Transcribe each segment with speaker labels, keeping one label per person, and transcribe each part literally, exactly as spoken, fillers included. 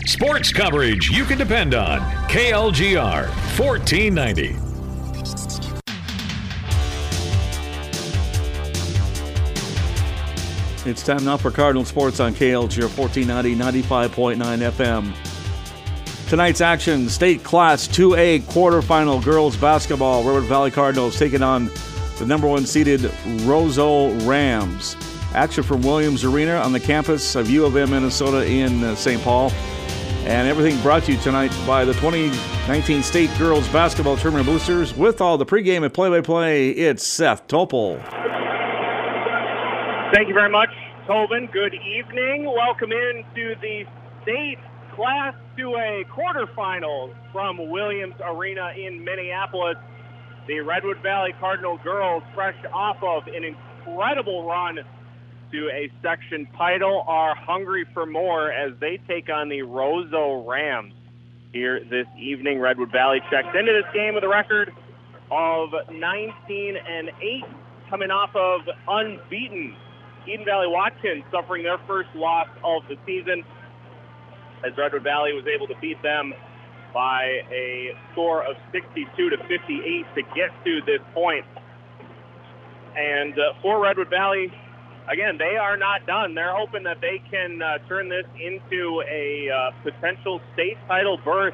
Speaker 1: Sports coverage you can depend on. K L G R fourteen ninety.
Speaker 2: It's time now for Cardinal Sports on K L G R fourteen ninety, ninety-five point nine F M. Tonight's action, State Class two A quarterfinal girls basketball. Redwood Valley Cardinals taking on the number one seeded Roseau Rams. Action from Williams Arena on the campus of U of M, Minnesota in uh, Saint Paul. And everything brought to you tonight by the twenty nineteen State Girls Basketball Tournament Boosters. With all the pregame and play-by-play, it's Seth Topol.
Speaker 3: Thank you very much, Tobin. Good evening. Welcome into the State Class two A quarterfinals from Williams Arena in Minneapolis. The Redwood Valley Cardinal girls, fresh off of an incredible run to a section title, are hungry for more as they take on the Roseau Rams here this evening. Redwood Valley checks into this game with a record of nineteen and eight, coming off of unbeaten Eden Valley Watkins, suffering their first loss of the season, as Redwood Valley was able to beat them by a score of sixty-two to fifty-eight to get to this point. And uh, for Redwood Valley, again, they are not done. They're hoping that they can uh, turn this into a uh, potential state title berth.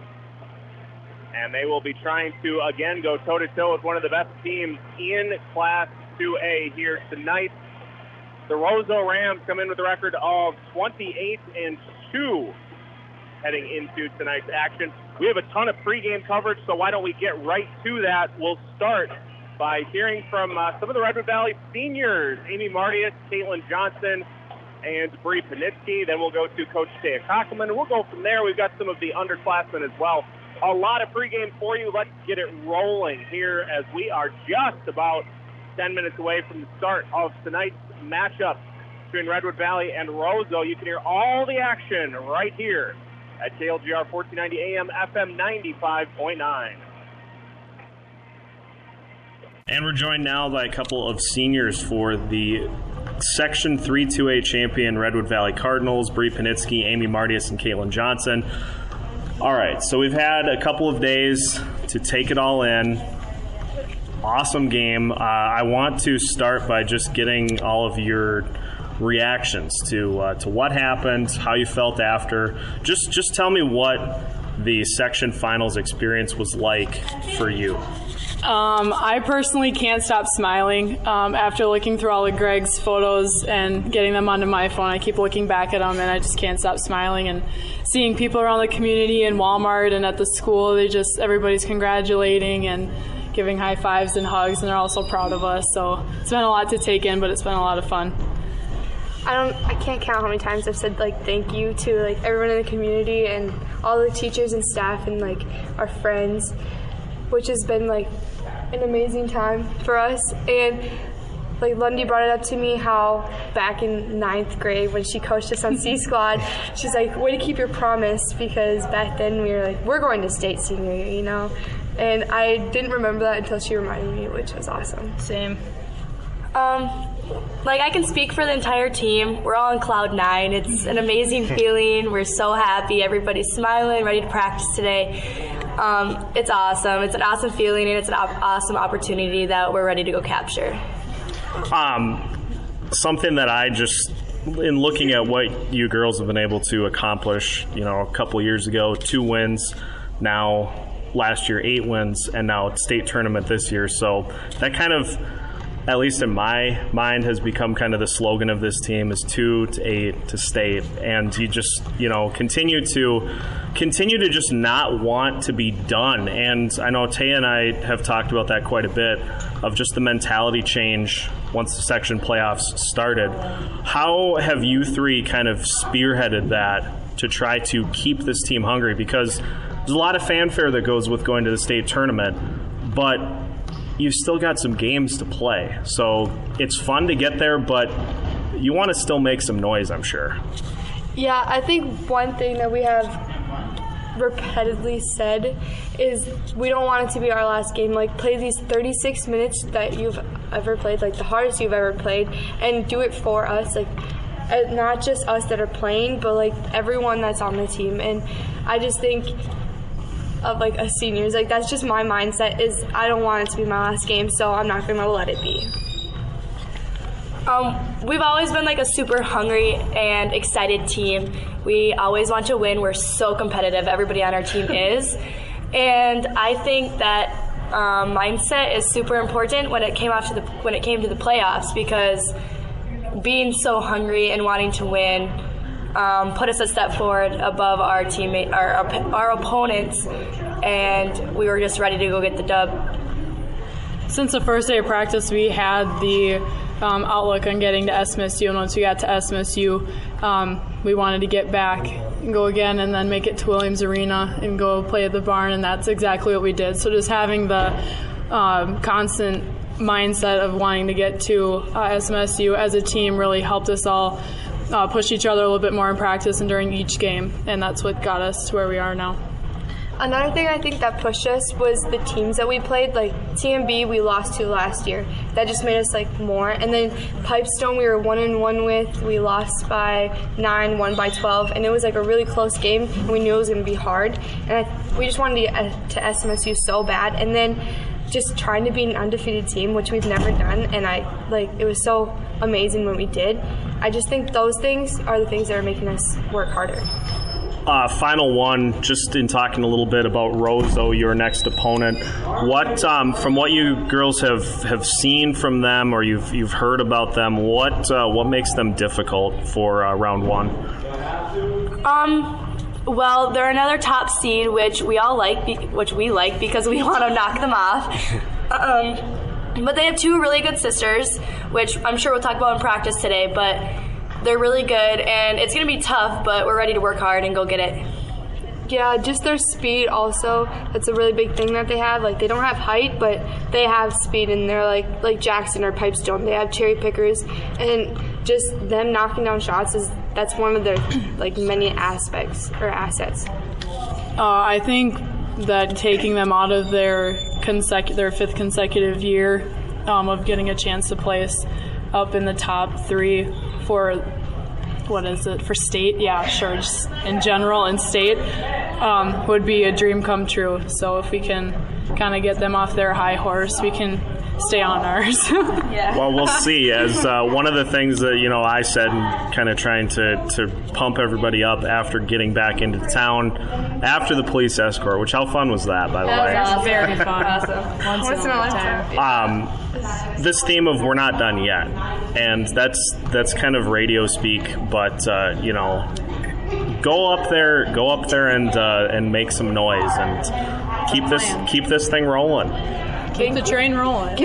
Speaker 3: And they will be trying to, again, go toe-to-toe with one of the best teams in Class two A here tonight. The Roseau Rams come in with a record of twenty-eight and two heading into tonight's action. We have a ton of pregame coverage, so why don't we get right to that? We'll start by hearing from uh, some of the Redwood Valley seniors, Amy Martius, Caitlin Johnson, and Bree Panitsky. Then we'll go to Coach Taya Kockelman, and we'll go from there. We've got some of the underclassmen as well. A lot of pregame for you. Let's get it rolling here as we are just about ten minutes away from the start of tonight's matchup between Redwood Valley and Roseau. You can hear all the action right here at K L G R fourteen ninety A M, F M ninety-five point nine.
Speaker 4: And we're joined now by a couple of seniors for the Section three two A champion Redwood Valley Cardinals, Bree Panitsky, Amy Martius, and Caitlin Johnson. All right, so we've had a couple of days to take it all in. Awesome game. Uh, I want to start by just getting all of your reactions to uh, to what happened, how you felt after. Just just tell me what the section finals experience was like for you.
Speaker 5: Um, I personally can't stop smiling um, after looking through all of Greg's photos and getting them onto my phone. I keep looking back at them, and I just can't stop smiling and seeing people around the community in Walmart and at the school. They just everybody's congratulating and giving high fives and hugs, and they're all so proud of us. So it's been a lot to take in, but it's been a lot of fun.
Speaker 6: I don't. I can't count how many times I've said like thank you to like everyone in the community and all the teachers and staff and like our friends, which has been like an amazing time for us. And like Lundy brought it up to me how back in ninth grade when she coached us on C Squad, she's like, way to keep your promise, because back then we were like, we're going to state senior year, you know. And I didn't remember that until she reminded me, which was awesome.
Speaker 5: Same.
Speaker 7: Um, like I can speak for the entire team. We're all on cloud nine. It's an amazing feeling. We're so happy. Everybody's smiling, ready to practice today. Um, it's awesome. It's an awesome feeling, and it's an op- awesome opportunity that we're ready to go capture.
Speaker 4: Um, something that I just, in looking at what you girls have been able to accomplish, you know, a couple years ago, two wins, now last year eight wins, and now state tournament this year. So that kind of, at least in my mind, has become kind of the slogan of this team, is two to eight to state. And you just, you know, continue to continue to just not want to be done. And I know Taya and I have talked about that quite a bit, of just the mentality change once the section playoffs started. How have you three kind of spearheaded that to try to keep this team hungry? Because there's a lot of fanfare that goes with going to the state tournament, but you've still got some games to play. So it's fun to get there, but you want to still make some noise, I'm sure.
Speaker 6: Yeah, I think one thing that we have repetitively said is we don't want it to be our last game. Like, play these thirty-six minutes that you've ever played, like the hardest you've ever played, and do it for us. Like, uh, not just us that are playing, but like everyone that's on the team. And I just think of like a seniors, like that's just my mindset is I don't want it to be my last game, so I'm not going to let it be.
Speaker 7: Um, we've always been like a super hungry and excited team. We always want to win. We're so competitive. Everybody on our team is. And I think that um, mindset is super important when it came out to the when it came to the playoffs, because being so hungry and wanting to win um, put us a step forward above our teammate, our, our our opponents, and we were just ready to go get the dub.
Speaker 5: Since the first day of practice, we had the um, outlook on getting to S M S U, and once we got to S M S U, um, we wanted to get back and go again and then make it to Williams Arena and go play at the barn, and that's exactly what we did. So just having the um, constant mindset of wanting to get to uh, S M S U as a team really helped us all uh, push each other a little bit more in practice and during each game, and that's what got us to where we are now.
Speaker 6: Another thing I think that pushed us was the teams that we played. Like T M B, we lost to last year. That just made us like more. And then Pipestone, we were one and one with. We lost by nine, won by twelve, and it was like a really close game. And we knew it was going to be hard, and I, we just wanted to get to S M S U so bad. And then just trying to be an undefeated team, which we've never done, and I like it was so amazing when we did. I just think those things are the things that are making us work harder.
Speaker 4: Uh, final one, just in talking a little bit about Roseau, your next opponent. What, um, from what you girls have, have seen from them, or you've you've heard about them, what uh, what makes them difficult for uh, round one?
Speaker 7: Um, well, they're another top seed, which we all like, be- which we like because we want to knock them off. Um, but they have two really good sisters, which I'm sure we'll talk about in practice today. But they're really good, and it's going to be tough, but we're ready to work hard and go get it.
Speaker 6: Yeah, just their speed also. That's a really big thing that they have. Like, they don't have height, but they have speed, and they're like like Jackson or Pipestone. They have cherry pickers, and just them knocking down shots is that's one of their like many aspects or assets.
Speaker 5: Uh, I think that taking them out of their consecu- their fifth consecutive year um, of getting a chance to place up in the top three for what is it for state? Yeah, sure. Just in general and state um, would be a dream come true. So if we can kind of get them off their high horse, we can stay on ours.
Speaker 7: Yeah.
Speaker 4: Well, we'll see. As uh, one of the things that you know I said, and kind of trying to, to pump everybody up after getting back into town after the police escort. Which how fun was that, by the
Speaker 7: That
Speaker 4: way?
Speaker 7: was awesome.
Speaker 5: Very fun.
Speaker 7: Awesome.
Speaker 5: Once,
Speaker 6: Once
Speaker 5: in a lifetime.
Speaker 4: Um, this theme of we're not done yet, and that's that's kind of radio speak, but uh, you know, go up there, go up there and uh, and make some noise and keep this keep this thing rolling.
Speaker 5: Keep the train rolling.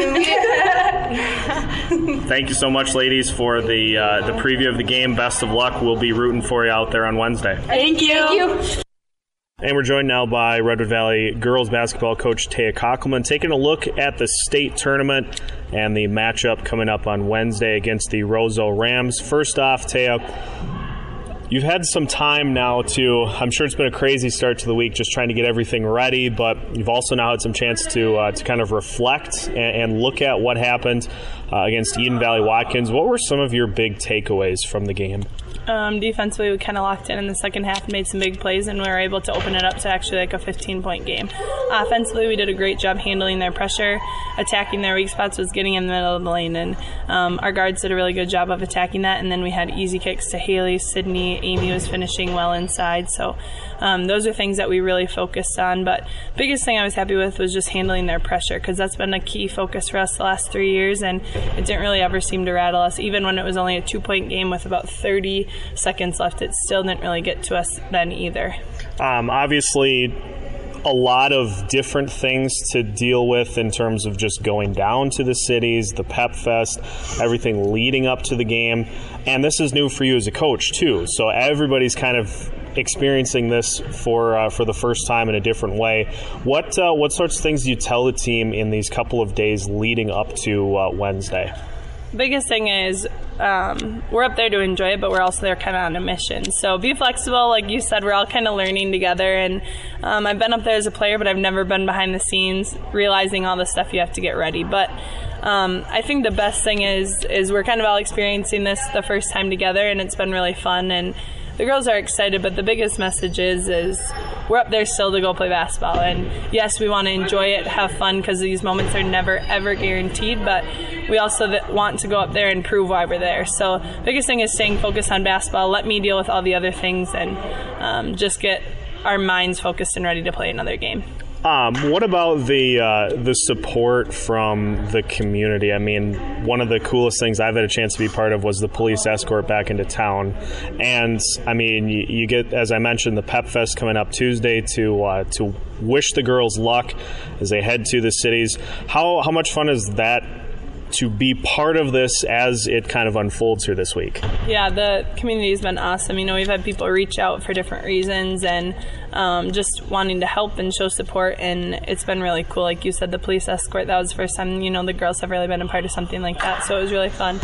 Speaker 4: Thank you so much, ladies, for the uh, the preview of the game. Best of luck. We'll be rooting for you out there on Wednesday.
Speaker 5: Thank you.
Speaker 6: Thank you.
Speaker 4: And we're joined now by Redwood Valley girls basketball coach Taya Kockelman, taking a look at the state tournament and the matchup coming up on Wednesday against the Roseau Rams. First off, Taya, you've had some time now to, I'm sure it's been a crazy start to the week just trying to get everything ready, but you've also now had some chance to uh, to kind of reflect and, and look at what happened uh, against Eden Valley Watkins. What were some of your big takeaways from the game?
Speaker 8: Um, defensively, we kind of locked in in the second half, made some big plays, and we were able to open it up to actually like a fifteen-point game. Offensively, we did a great job handling their pressure, attacking their weak spots, was getting in the middle of the lane, and um, our guards did a really good job of attacking that, and then we had easy kicks to Haley, Sydney, Amy was finishing well inside, so um, those are things that we really focused on, but biggest thing I was happy with was just handling their pressure, because that's been a key focus for us the last three years, and it didn't really ever seem to rattle us, even when it was only a two-point game with about thirty seconds left, it still didn't really get to us then either.
Speaker 4: Um, obviously, a lot of different things to deal with in terms of just going down to the cities, the Pep Fest, everything leading up to the game. And this is new for you as a coach, too. So everybody's kind of experiencing this for uh, for the first time in a different way. What, uh, what sorts of things do you tell the team in these couple of days leading up to uh, Wednesday?
Speaker 8: Biggest thing is um, we're up there to enjoy it, but we're also there kind of on a mission. So be flexible. Like you said, we're all kind of learning together. And um, I've been up there as a player, but I've never been behind the scenes realizing all the stuff you have to get ready. But um, I think the best thing is is we're kind of all experiencing this the first time together, and it's been really fun. And the girls are excited, but the biggest message is is we're up there still to go play basketball. And yes, we want to enjoy it, have fun, because these moments are never, ever guaranteed, but we also th- want to go up there and prove why we're there. So the biggest thing is staying focused on basketball, let me deal with all the other things, and um, just get our minds focused and ready to play another game.
Speaker 4: Um, what about the uh, the support from the community? I mean, one of the coolest things I've had a chance to be part of was the police escort back into town. And, I mean, you, you get, as I mentioned, the Pep Fest coming up Tuesday to uh, to wish the girls luck as they head to the cities. How, how much fun is that to be part of this as it kind of unfolds here this week?
Speaker 8: Yeah, the community has been awesome. You know, we've had people reach out for different reasons and um, just wanting to help and show support, and it's been really cool. Like you said, the police escort, that was the first time, you know, the girls have really been a part of something like that, so it was really fun.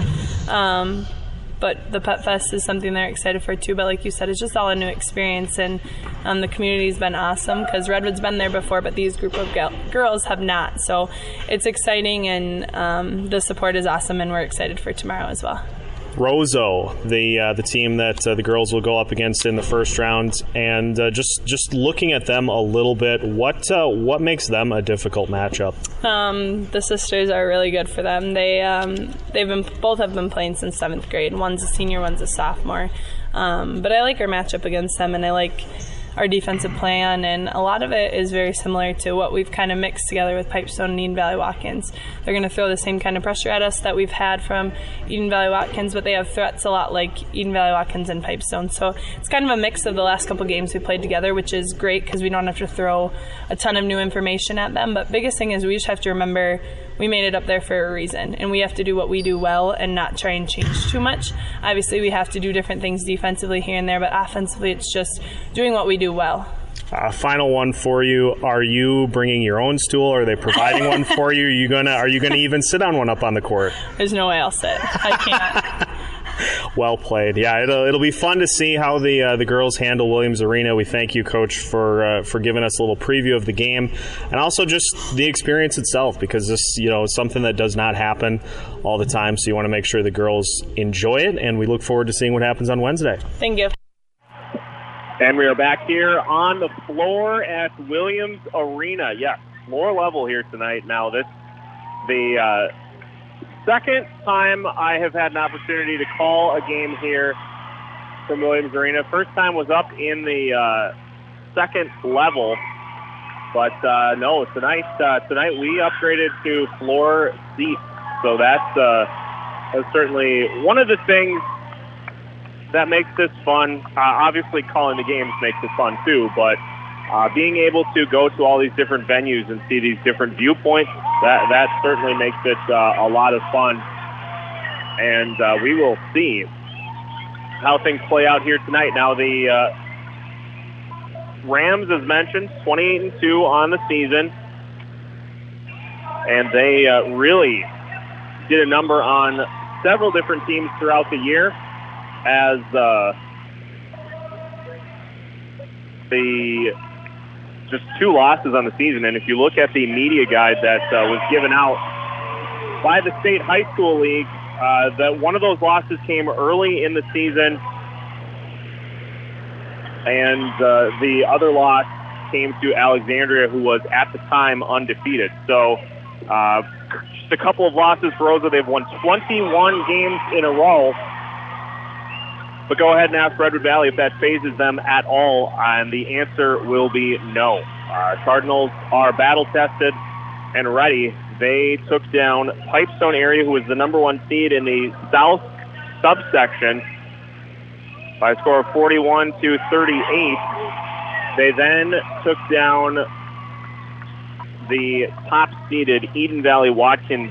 Speaker 8: Um, but the Pep Fest is something they're excited for too, but like you said, it's just all a new experience, and um, the community's been awesome because Redwood's been there before, but these group of gal- girls have not, so it's exciting, and um, the support is awesome, and we're excited for tomorrow as well.
Speaker 4: Roseau, the uh, the team that uh, the girls will go up against in the first round, and uh, just just looking at them a little bit, what uh, what makes them a difficult matchup?
Speaker 8: Um, the sisters are really good for them. They um, they've been both have been playing since seventh grade. One's a senior, one's a sophomore. Um, but I like our matchup against them, and I like our defensive plan, and a lot of it is very similar to what we've kind of mixed together with Pipestone and Eden Valley Watkins. They're going to throw the same kind of pressure at us that we've had from Eden Valley Watkins, but they have threats a lot like Eden Valley Watkins and Pipestone. So it's kind of a mix of the last couple games we played together, which is great because we don't have to throw a ton of new information at them. But biggest thing is we just have to remember we made it up there for a reason, and we have to do what we do well and not try and change too much. Obviously, we have to do different things defensively here and there, but offensively, it's just doing what we do well.
Speaker 4: Uh, final one for you: are you bringing your own stool? Or are they providing one for you? Are you gonna Are you gonna even sit on one up on the court?
Speaker 8: There's no way I'll sit. I can't.
Speaker 4: Well played. Yeah, it'll it'll be fun to see how the uh, the girls handle Williams Arena. We thank you, Coach, for uh, for giving us a little preview of the game, and also just the experience itself, because this, you know, is something that does not happen all the time. So you want to make sure the girls enjoy it, and we look forward to seeing what happens on Wednesday.
Speaker 8: Thank you.
Speaker 3: And we are back here on the floor at Williams Arena. Yes, floor level here tonight. Now this the. Uh, Second time I have had an opportunity to call a game here from Williams Arena. First time was up in the uh, second level, but uh, no, tonight uh, tonight we upgraded to floor seats. So that's, uh, that's certainly one of the things that makes this fun. Uh, obviously, calling the games makes it fun too, but uh, being able to go to all these different venues and see these different viewpoints, that that certainly makes it uh, a lot of fun. And uh, we will see how things play out here tonight. Now, the uh, Rams, as mentioned, twenty-eight and two on the season, and they uh, really did a number on several different teams throughout the year, as uh, the just two losses on the season. And if you look at the media guide that uh, was given out by the State High School League, uh, that one of those losses came early in the season, and uh, the other loss came to Alexandria, who was at the time undefeated. So uh, just a couple of losses for Roseau. They've won twenty-one games in a row. But go ahead and ask Redwood Valley if that phases them at all, and the answer will be no. Uh, Cardinals are battle-tested and ready. They took down Pipestone area, who was the number one seed in the South subsection, by a score of forty-one to thirty-eight. They then took down the top-seeded Eden Valley Watkins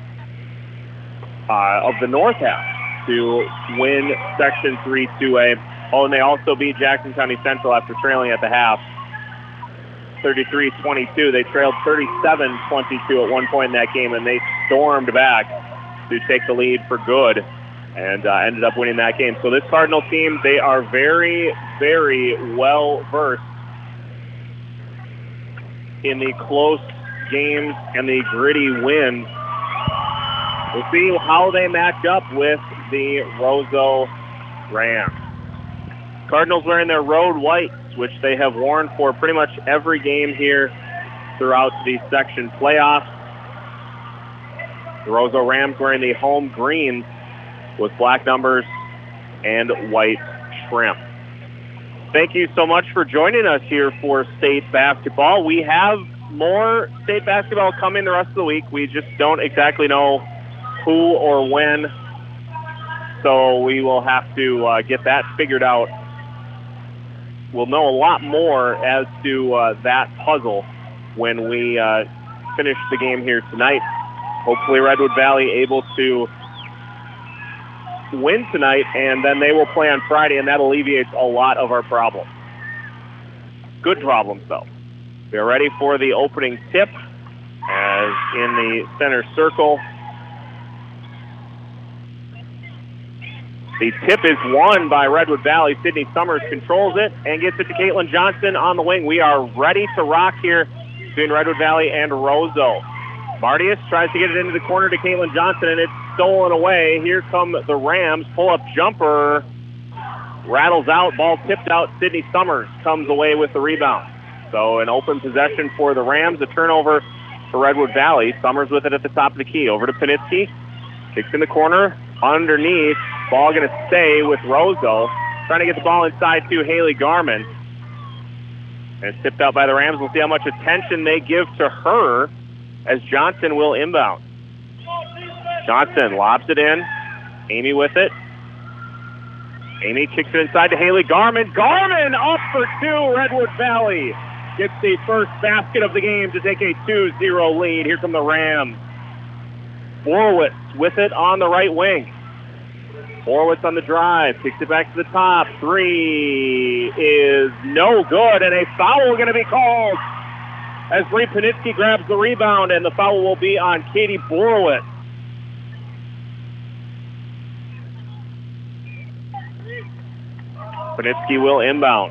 Speaker 3: uh, of the North half to win Section three two A. Oh, and they also beat Jackson County Central after trailing at the half, thirty-three twenty-two. They trailed thirty-seven twenty-two at one point in that game, and they stormed back to take the lead for good and uh, ended up winning that game. So this Cardinal team, they are very, very well-versed in the close games and the gritty wins We'll see how they match up with the Roseau Rams. Cardinals wearing their road whites, which they have worn for pretty much every game here throughout the section playoffs. The Roseau Rams wearing the home greens with black numbers and white trim. Thank you so much for joining us here for state basketball. We have more state basketball coming the rest of the week. We just don't exactly know who or when, so we will have to uh, get that figured out. We'll know a lot more as to uh, that puzzle when we uh, finish the game here tonight. Hopefully Redwood Valley able to win tonight, and then they will play on Friday, and that alleviates a lot of our problems. Good problems, though. We are ready for the opening tip, as in the center circle, the tip is won by Redwood Valley. Sydney Summers controls it and gets it to Caitlin Johnson on the wing. We are ready to rock here between Redwood Valley and Roseau. Martius tries to get it into the corner to Caitlin Johnson, and it's stolen away. Here come the Rams. Pull-up jumper rattles out. Ball tipped out. Sydney Summers comes away with the rebound. So an open possession for the Rams. A turnover for Redwood Valley. Summers with it at the top of the key. Over to Panitsky. Kicks in the corner. Underneath. Ball going to stay with Roseau. Trying to get the ball inside to Haley Garman. And it's tipped out by the Rams. We'll see how much attention they give to her as Johnson will inbound. Johnson lobs it in. Amy with it. Amy kicks it inside to Haley Garman. Garman up for two. Redwood Valley gets the first basket of the game to take a two zero lead. Here come the Rams. Borowitz with it on the right wing. Borowitz on the drive. Kicks it back to the top. Three is no good, and a foul going to be called as Bree Panitsky grabs the rebound, and the foul will be on Katie Borowitz. Panitsky will inbound.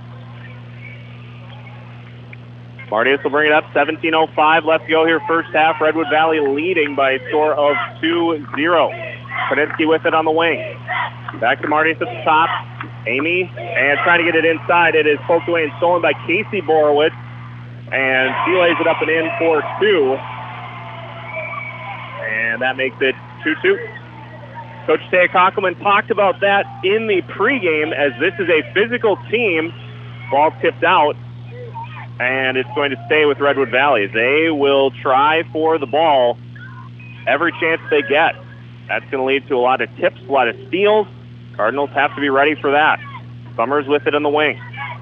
Speaker 3: Martius will bring it up. seventeen oh five left to go here first half. Redwood Valley leading by a score of two zero. Panitsky with it on the wing. Back to Martius at the top. Amy, and trying to get it inside. It is poked away and stolen by Casey Borowitz. And she lays it up and in for two. And that makes it two two. Coach Taya Kockelman talked about that in the pregame, as this is a physical team. Ball tipped out, and it's going to stay with Redwood Valley. They will try for the ball every chance they get. That's going to lead to a lot of tips, a lot of steals. Cardinals have to be ready for that. Summers with it on the wing.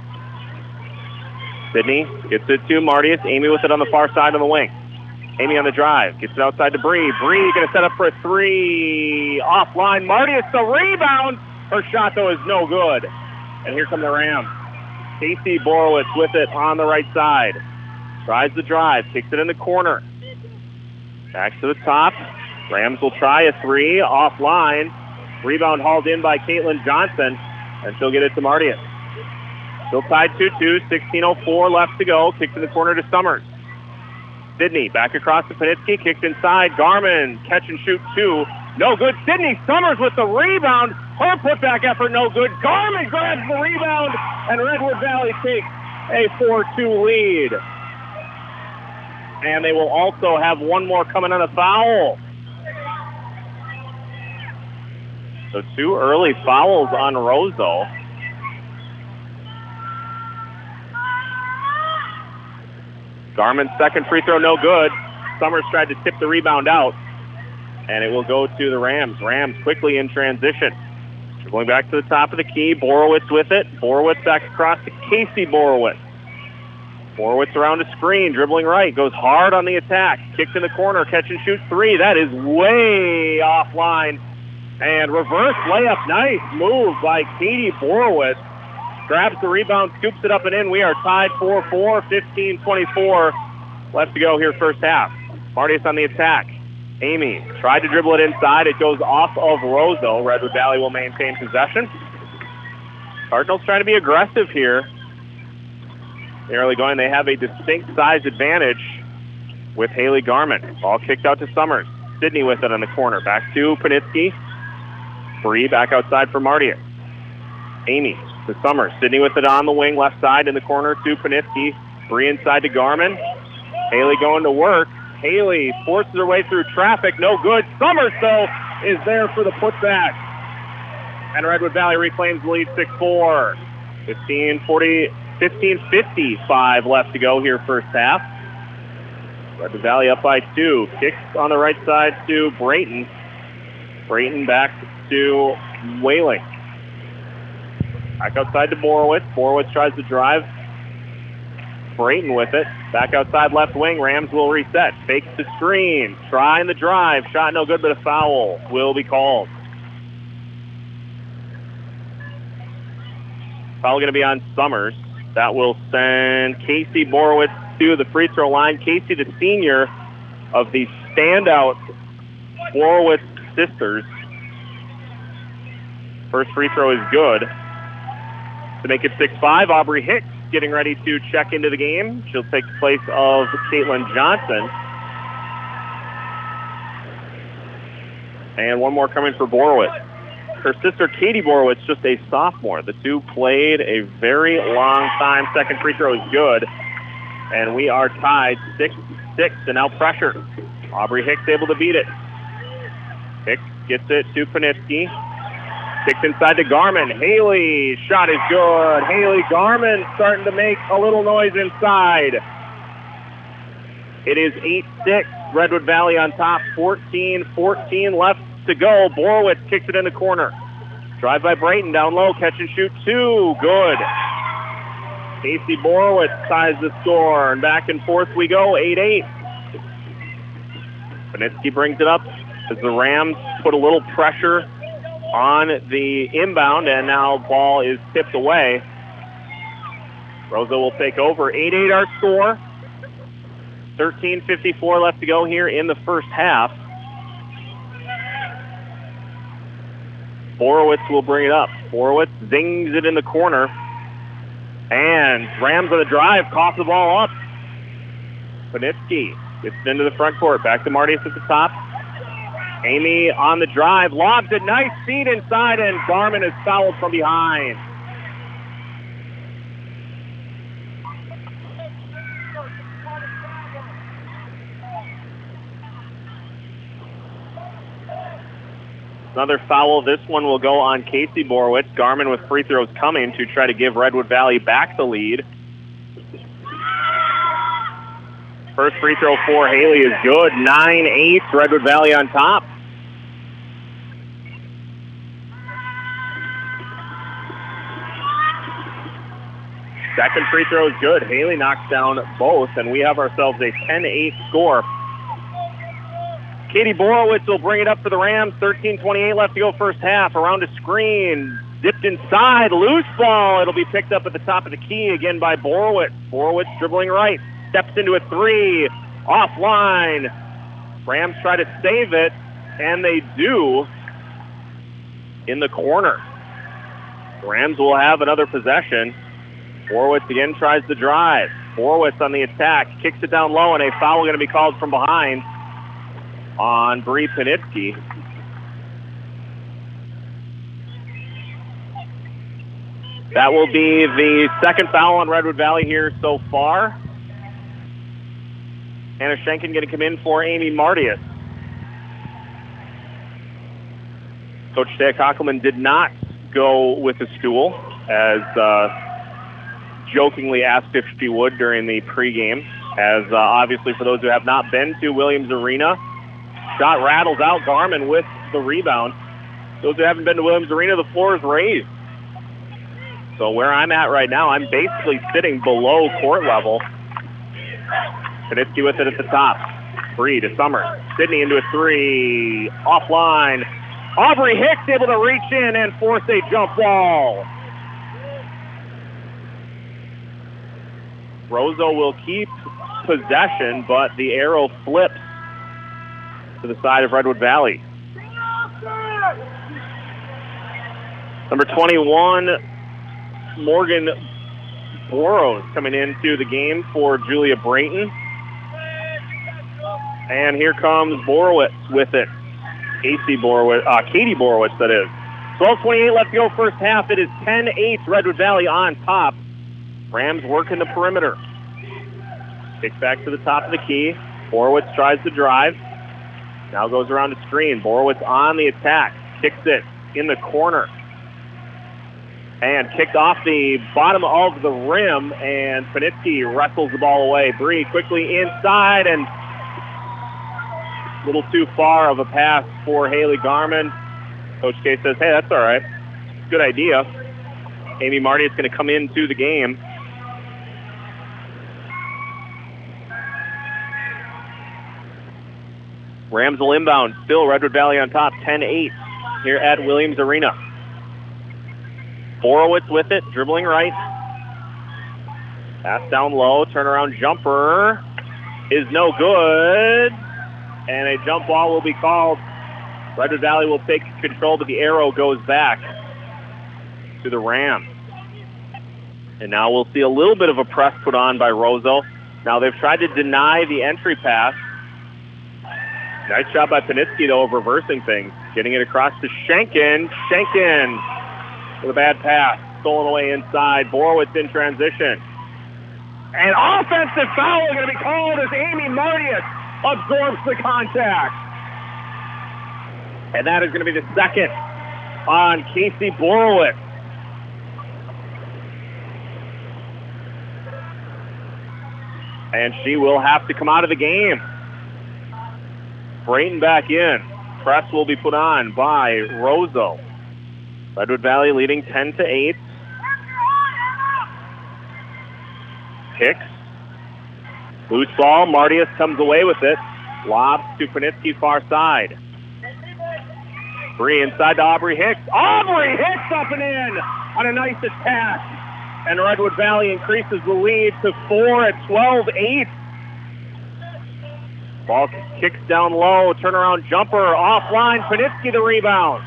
Speaker 3: Sydney gets it to Martius. Amy with it on the far side on the wing. Amy on the drive. Gets it outside to Bree. Bree going to set up for a three. Offline. Martius the rebound. Her shot, though, is no good. And here come the Rams. Casey Borowitz with it on the right side. Tries the drive. Kicks it in the corner. Back to the top. Rams will try a three. Offline. Rebound hauled in by Caitlin Johnson. And she'll get it to Martius. Still tied two two. sixteen oh four left to go. Kicks in the corner to Summers. Sydney back across to Panitsky. Kicks inside. Garman catch and shoot two. No good. Sydney Summers with the rebound. Her putback effort no good. Garman grabs the rebound. And Redwood Valley takes a four two lead. And they will also have one more coming on a foul. So two early fouls on Roseau. Garman's second free throw, no good. Summers tried to tip the rebound out, and it will go to the Rams. Rams quickly in transition. They're going back to the top of the key. Borowitz with it. Borowitz back across to Casey Borowitz. Borowitz around a screen, dribbling right, goes hard on the attack. Kicks in the corner, catch and shoot three. That is way offline. And reverse layup, nice move by Katie Borowitz. Grabs the rebound, scoops it up and in. We are tied four four, fifteen twenty-four left to go here first half. Martius on the attack. Amy tried to dribble it inside. It goes off of Roseau. Redwood Valley will maintain possession. Cardinals trying to be aggressive here. The early going, they have a distinct size advantage with Haley Garman. Ball kicked out to Summers. Sidney with it on the corner. Back to Panitsky. Bree back outside for Martius. Amy to Summers. Sidney with it on the wing, left side in the corner to Panitsky. Bree inside to Garmin. Haley going to work. Haley forces her way through traffic. No good. Summers, though, is there for the putback. And Redwood Valley reclaims the lead six four. fifteen forty, fifteen fifty-five left to go here first half. Redwood Valley up by two. Kicks on the right side to Brayton. Brayton back to Whaling. Back outside to Borowitz. Borowitz tries to drive. Brayton with it. Back outside left wing. Rams will reset. Fakes the screen. Trying the drive. Shot no good, but a foul will be called. Foul going to be on Summers. That will send Casey Borowitz to the free throw line. Casey, the senior of the standout Borowitz sisters. First free throw is good. To make it six five, Aubrey Hicks getting ready to check into the game. She'll take the place of Caitlin Johnson. And one more coming for Borowitz. Her sister, Katie Borowitz, just a sophomore. The two played a very long time. Second free throw is good. And we are tied six six, and now pressure. Aubrey Hicks able to beat it. Hicks gets it to Panitsky. Kicks inside to Garmin. Haley, shot is good. Haley Garmin starting to make a little noise inside. It is eight six. Redwood Valley on top. fourteen fourteen left to go. Borowitz kicks it in the corner. Drive by Brayton, down low, catch and shoot two. Good. Casey Borowitz ties the score, and back and forth we go, eight eight. Panitsky brings it up as the Rams put a little pressure on the inbound, and now ball is tipped away. Rosa will take over. eight eight our score. thirteen fifty-four left to go here in the first half. Borowitz will bring it up. Borowitz zings it in the corner. And Rams on the drive, coughs the ball up. Panitsky gets it into the front court. Back to Martius at the top. Amy on the drive, lobs it, nice feed inside, and Garmin is fouled from behind. Another foul. This one will go on Casey Borowitz. Garmin with free throws coming to try to give Redwood Valley back the lead. First free throw for Haley is good. nine eight, Redwood Valley on top. Second free throw is good. Haley knocks down both, and we have ourselves a ten eight score. Katie Borowitz will bring it up for the Rams. thirteen twenty-eight left to go first half. Around a screen. Dipped inside. Loose ball. It'll be picked up at the top of the key again by Borowitz. Borowitz dribbling right. Steps into a three. Offline. Rams try to save it, and they do in the corner. Rams will have another possession. Borowitz again tries to drive. Borowitz on the attack. Kicks it down low, and a foul going to be called from behind on Bree Panitsky. That will be the second foul on Redwood Valley here so far. Hannah Schenken going to come in for Amy Martius. Coach Thea Kockelman did not go with the stool, as uh, jokingly asked if she would during the pregame, as uh, obviously for those who have not been to Williams Arena, shot rattles out. Garmin with the rebound. Those who haven't been to Williams Arena, the floor is raised. So where I'm at right now, I'm basically sitting below court level. Panitsky with it at the top. Bree to Summers. Sidney into a three. Offline. Aubrey Hicks able to reach in and force a jump ball. Roseau will keep possession, but the arrow flips to the side of Redwood Valley. Number twenty-one, Morgan Boros coming into the game for Julia Brayton. And here comes Borowitz with it. Casey Borowitz, uh, Katie Borowitz, that is. twelve twenty-eight left to go first half. It is ten eight, Redwood Valley on top. Rams working the perimeter. Kick back to the top of the key. Borowitz tries to drive. Now goes around the screen. Borowitz on the attack. Kicks it in the corner. And kicked off the bottom of the rim, and Panitsky wrestles the ball away. Bree quickly inside, and a little too far of a pass for Haley Garman. Coach K says, hey, that's all right. Good idea. Amy Marty is going to come into the game. Rams will inbound. Still Redwood Valley on top, ten eight here at Williams Arena. Borowitz with it, dribbling right. Pass down low, turnaround jumper is no good. And a jump ball will be called. Redwood Valley will take control, but the arrow goes back to the Rams. And now we'll see a little bit of a press put on by Roseau. Now they've tried to deny the entry pass. Nice job by Panitsky, though, of reversing things. Getting it across to Schenken. Schenken with a bad pass. Stolen away inside. Borowitz in transition. An offensive foul going to be called as Amy Martius absorbs the contact. And that is going to be the second on Casey Borowitz. And she will have to come out of the game. Brayton back in. Press will be put on by Roseau. Redwood Valley leading ten to eight. Hicks. Loose ball. Martius comes away with it. Lobs to Panitsky far side. Bree inside to Aubrey Hicks. Aubrey Hicks up and in on a nice attack. And Redwood Valley increases the lead to four at twelve eight. Ball kicks down low, turnaround jumper, offline, Panitsky the rebound.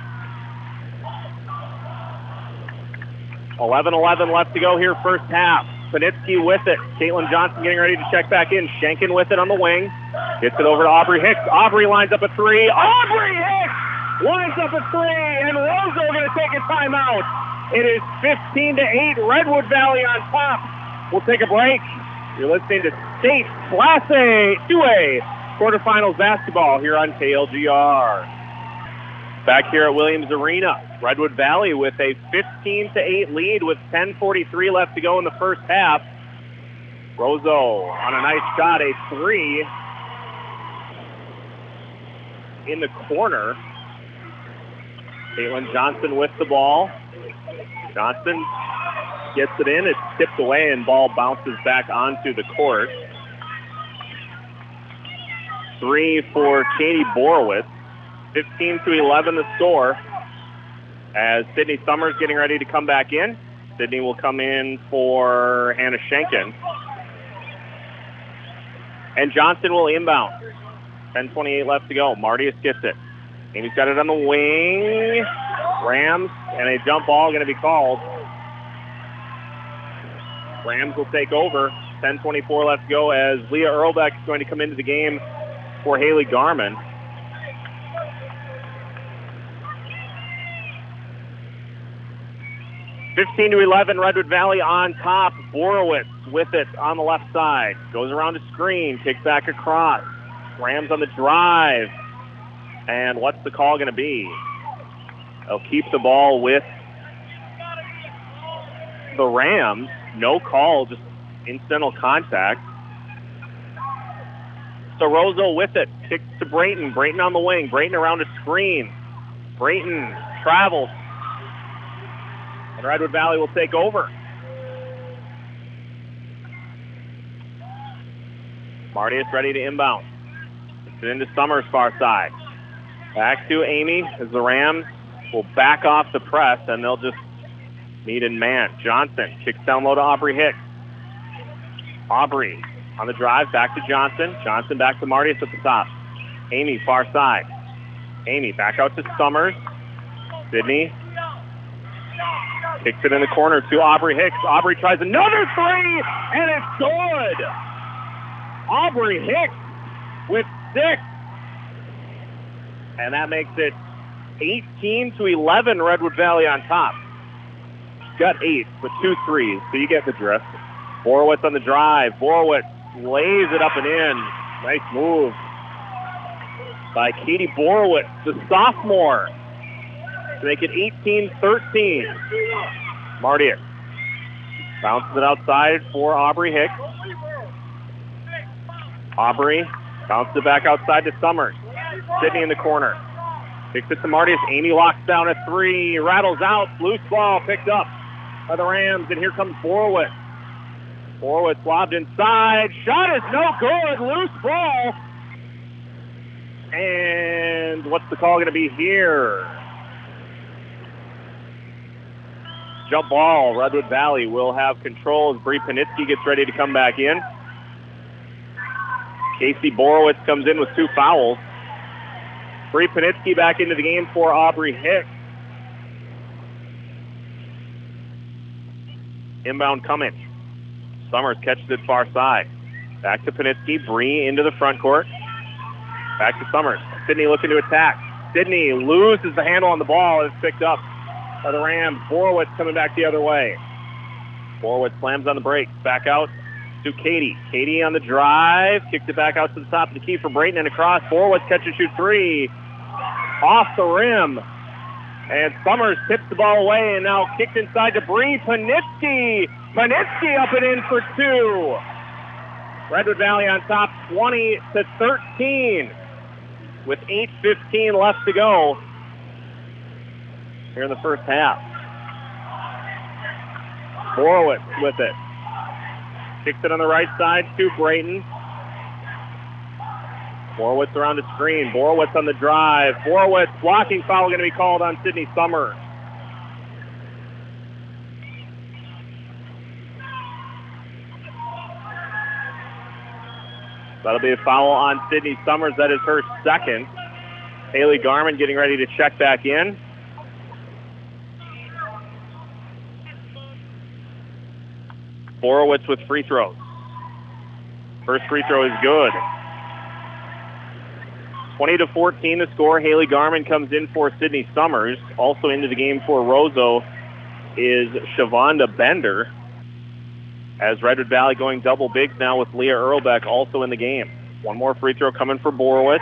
Speaker 3: eleven eleven left to go here first half. Panitsky with it. Caitlin Johnson getting ready to check back in. Schenken with it on the wing. Gets it over to Aubrey Hicks. Aubrey lines up a three. Aubrey Hicks lines up a three, and Roseau going to take a timeout. It is fifteen to eight, Redwood Valley on top. We'll take a break. You're listening to State Class A, two A. Quarterfinals basketball here on K L G R. Back here at Williams Arena, Redwood Valley with a fifteen to eight lead with ten forty-three left to go in the first half. Roseau on a nice shot, a three in the corner. Caitlin Johnson with the ball. Johnson gets it in, it's tipped away, and ball bounces back onto the court. Three for Katie Borowitz. fifteen to eleven the score. As Sydney Summers getting ready to come back in. Sydney will come in for Hannah Schenken. And Johnson will inbound. ten twenty-eight left to go. Martius gets it. Amy's got it on the wing. Rams, and a jump ball going to be called. Rams will take over. ten twenty-four left to go as Leah Earlbeck is going to come into the game for Haley Garman. fifteen to eleven, Redwood Valley on top. Borowitz with it on the left side. Goes around the screen, kicks back across. Rams on the drive. And what's the call going to be? They'll keep the ball with the Rams. No call, just incidental contact. So Roseau with it. Kicks to Brayton. Brayton on the wing. Brayton around a screen. Brayton travels. And Redwood Valley will take over. Martius ready to inbound. It's into Summers far side. Back to Amy as the Rams will back off the press, and they'll just meet in man. Johnson kicks down low to Aubrey Hicks. Aubrey on the drive, back to Johnson. Johnson back to Martius at the top. Amy far side. Amy back out to Summers. Sydney kicks it in the corner to Aubrey Hicks. Aubrey tries another three, and it's good. Aubrey Hicks with six. And that makes it eighteen to eleven, Redwood Valley on top. Got eight, but two threes, so you get the drift. Borowitz on the drive. Borowitz lays it up and in. Nice move by Katie Borowitz, the sophomore, to make it eighteen thirteen. Martier bounces it outside for Aubrey Hicks. Aubrey bounces it back outside to Summers. Sydney in the corner. Kicks it to Martius. Amy locks down a three. Rattles out. Loose ball picked up by the Rams. And here comes Borowitz. Borowitz lobbed inside. Shot is no good. Loose ball. And what's the call going to be here? Jump ball. Redwood Valley will have control as Bree Panitsky gets ready to come back in. Casey Borowitz comes in with two fouls. Bree Panitsky back into the game for Aubrey Hicks. Inbound coming. Summers catches it far side. Back to Panitsky. Bree into the front court. Back to Summers. Sydney looking to attack. Sydney loses the handle on the ball. It's picked up by the Rams. Borowitz coming back the other way. Borowitz slams on the break. Back out to Katie. Katie on the drive. Kicks it back out to the top of the key for Brayton and across. Borowitz catch and shoot three. Off the rim. And Summers tips the ball away and now kicked inside to Bree Panitsky. Panitsky up and in for two. Redwood Valley on top twenty to thirteen with eight fifteen left to go here in the first half. Borowitz with it. Kicks it on the right side to Brayton. Borowitz around the screen. Borowitz on the drive. Borowitz blocking foul going to be called on Sydney Summers. That'll be a foul on Sydney Summers. That is her second. Haley Garman getting ready to check back in. Borowitz with free throws. First free throw is good. twenty to fourteen the score. Haley Garman comes in for Sydney Summers. Also into the game for Roseau is Shavonda Bender. As Redwood Valley going double bigs now with Leah Earlbeck also in the game. One more free throw coming for Borowitz.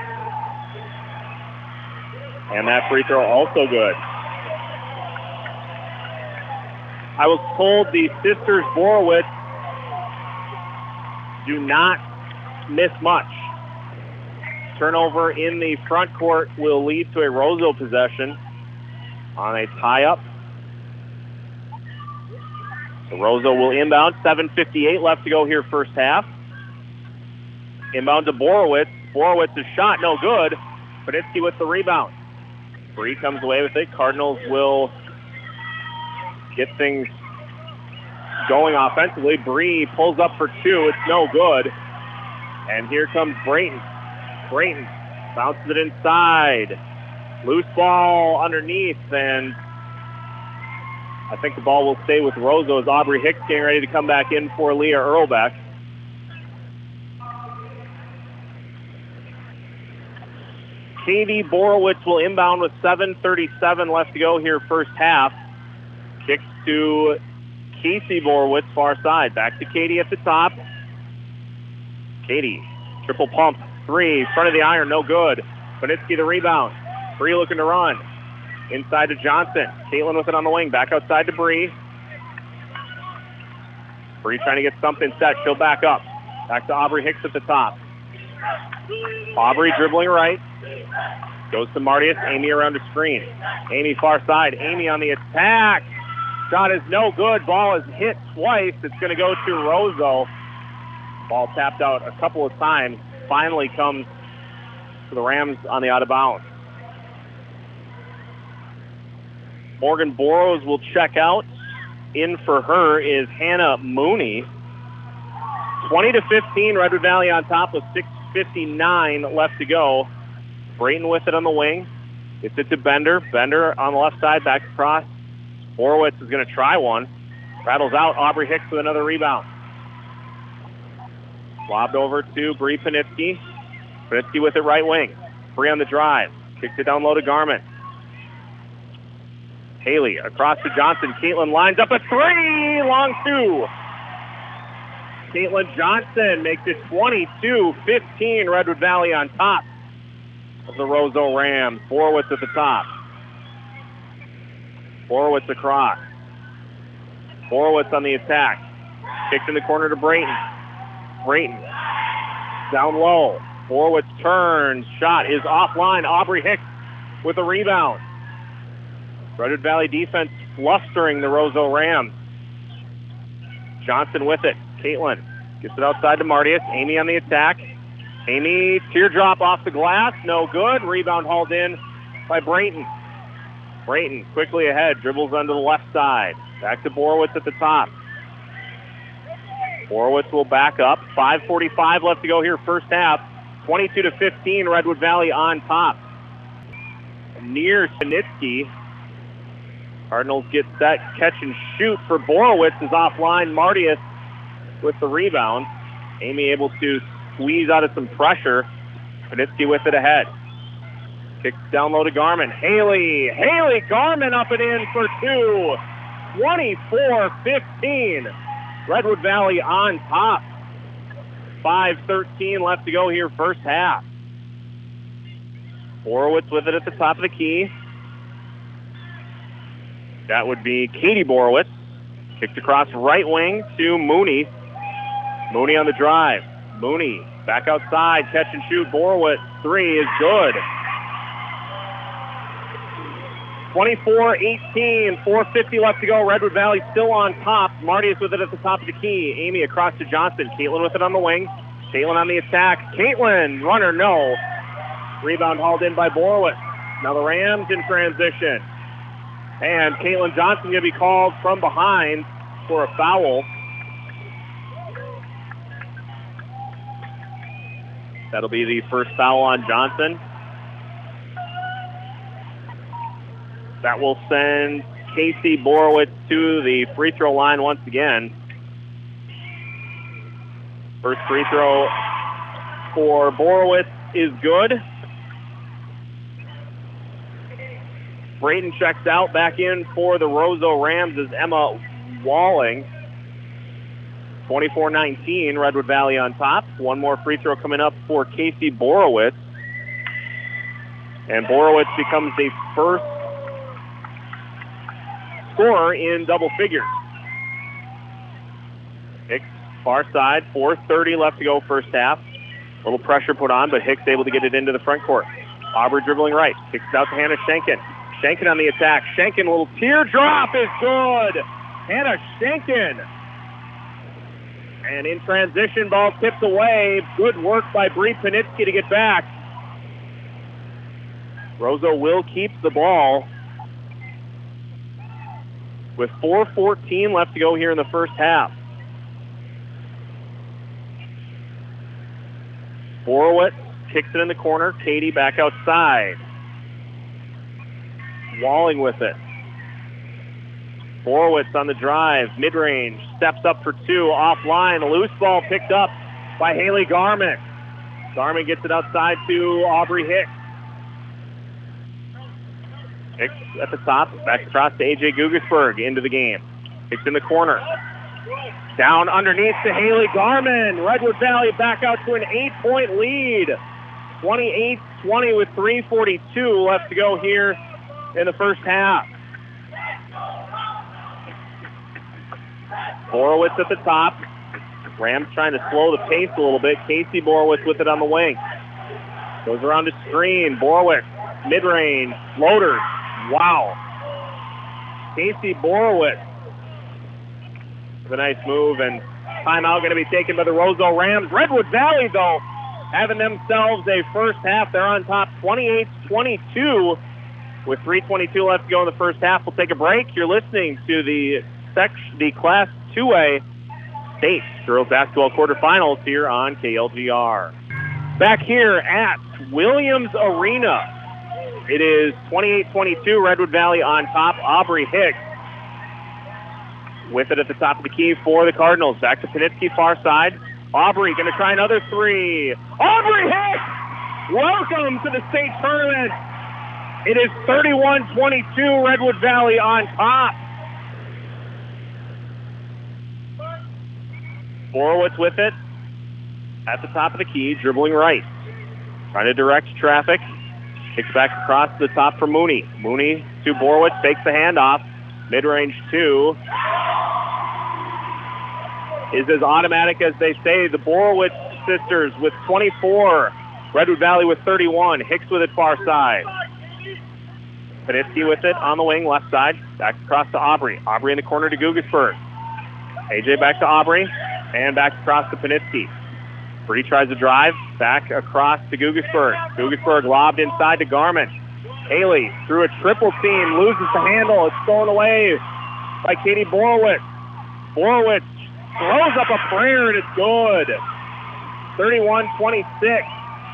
Speaker 3: And that free throw also good. I was told the sisters Borowitz do not miss much. Turnover in the front court will lead to a Roseau possession on a tie-up. So Roseau will inbound. seven fifty-eight left to go here first half. Inbound to Borowitz. Borowitz's shot, no good. Panitsky with the rebound. Bree comes away with it. Cardinals will get things going offensively. Bree pulls up for two. It's no good. And here comes Brayton. Brayton bounces it inside. Loose ball underneath, and I think the ball will stay with Roseau as Aubrey Hicks getting ready to come back in for Leah Earlbeck. Katie Borowitz will inbound with seven thirty-seven left to go here first half. Kicks to Casey Borowitz, far side. Back to Katie at the top. Katie, triple pump, three, front of the iron, no good. Panitsky the rebound. Bree looking to run. Inside to Johnson. Caitlin with it on the wing. Back outside to Bree. Bree trying to get something set. She'll back up. Back to Aubrey Hicks at the top. Aubrey dribbling right. Goes to Martius. Amy around the screen. Amy far side. Amy on the attack. Shot is no good. Ball is hit twice. It's going to go to Roseau. Ball tapped out a couple of times. Finally comes to the Rams on the out of bounds. Morgan Burrows will check out. In for her is Hannah Mooney. twenty to fifteen, Redwood Valley on top with six fifty-nine left to go. Brayton with it on the wing. Gets it to Bender. Bender on the left side, back across. Borowitz is going to try one. Rattles out. Aubrey Hicks with another rebound. Lobbed over to Bree Panitsky. Panitsky with it right wing. Free on the drive. Kicks it down low to Garmin. Haley across to Johnson. Caitlin lines up a three. Long two. Caitlin Johnson makes it twenty-two fifteen. Redwood Valley on top of the Roseau Rams. Borowitz at the top. Borowitz across. Borowitz on the attack. Kicked in the corner to Brayton. Brayton down low. Borowitz turns. Shot is offline. Aubrey Hicks with a rebound. Redwood Valley defense flustering the Roseau Rams. Johnson with it. Caitlin gets it outside to Martius. Amy on the attack. Amy, teardrop off the glass. No good. Rebound hauled in by Brayton. Brayton quickly ahead. Dribbles onto the left side. Back to Borowitz at the top. Borowitz will back up. five forty-five left to go here first half. twenty-two to fifteen. Redwood Valley on top. Near Panitsky. Cardinals get set. Catch and shoot for Borowitz is offline. Martius with the rebound. Amy able to squeeze out of some pressure. Panitsky with it ahead. Kicks down low to Garmin. Haley. Haley Garmin up and in for two. twenty-four fifteen. Redwood Valley on top. five thirteen left to go here first half. Borowitz with it at the top of the key. That would be Katie Borowitz. Kicked across right wing to Mooney. Mooney on the drive. Mooney back outside. Catch and shoot. Borowitz. Three is good. twenty-four eighteen. four fifty left to go. Redwood Valley still on top. Martius with it at the top of the key. Amy across to Johnson. Caitlin with it on the wing. Caitlin on the attack. Caitlin, runner, no. Rebound hauled in by Borowitz. Now the Rams in transition. And Caitlin Johnson going to be called from behind for a foul. That'll be the first foul on Johnson. That will send Casey Borowitz to the free throw line once again. First free throw for Borowitz is good. Brayton checks out. Back in for the Roseau Rams is Emma Walling. twenty-four nineteen, Redwood Valley on top. One more free throw coming up for Casey Borowitz. And Borowitz becomes the first scorer in double figures. Hicks, far side, four thirty left to go first half. A little pressure put on, but Hicks able to get it into the front court. Aubrey dribbling right, kicks it out to Hannah Schenken. Schenken on the attack. Schenken, a little teardrop is good. Hannah Schenken. And in transition, ball tips away. Good work by Bree Panitsky to get back. Roseau will keep the ball with four fourteen left to go here in the first half. Borowitz kicks it in the corner. Katie back outside. Walling with it. Borowitz on the drive, mid-range, steps up for two, offline. A loose ball picked up by Haley Garmin. Garmin gets it outside to Aubrey Hicks. Hicks at the top, back across to A J Gugelsberg into the game. Hicks in the corner. Down underneath to Haley Garmin. Redwood Valley back out to an eight-point lead. twenty-eight twenty with three forty-two left to go here in the first half. Borowitz at the top. Rams trying to slow the pace a little bit. Casey Borowitz with it on the wing. Goes around to screen. Borowitz, mid-range, floater. Wow. Casey Borowitz with a nice move, and timeout going to be taken by the Roseau Rams. Redwood Valley, though, having themselves a first half. They're on top twenty-eight twenty-two with three twenty-two left to go in the first half. We'll take a break. You're listening to the section, the Class two A State Girls Basketball Quarterfinals here on K L G R. Back here at Williams Arena, it is twenty-eight twenty-two, Redwood Valley on top. Aubrey Hicks with it at the top of the key for the Cardinals. Back to Panitsky, far side. Aubrey going to try another three. Aubrey Hicks Welcome to the state tournament. It is thirty-one twenty-two, Redwood Valley on top. Borowitz with it at the top of the key, dribbling right. Trying to direct traffic. Kicks back across the top for Mooney. Mooney to Borowitz, takes the handoff. Mid-range two is as automatic as they say. The Borowitz sisters with twenty-four. Redwood Valley with thirty-one. Hicks with it far side. Panitsky with it on the wing, left side. Back across to Aubrey. Aubrey in the corner to Guggisberg. A J back to Aubrey. And back across to Panitsky. Bree tries to drive. Back across to Guggisberg. Guggisberg lobbed inside to Garmin. Haley through a triple team. Loses the handle. It's stolen away by Katie Borowitz. Borowitz throws up a prayer and it's good. thirty-one twenty-six.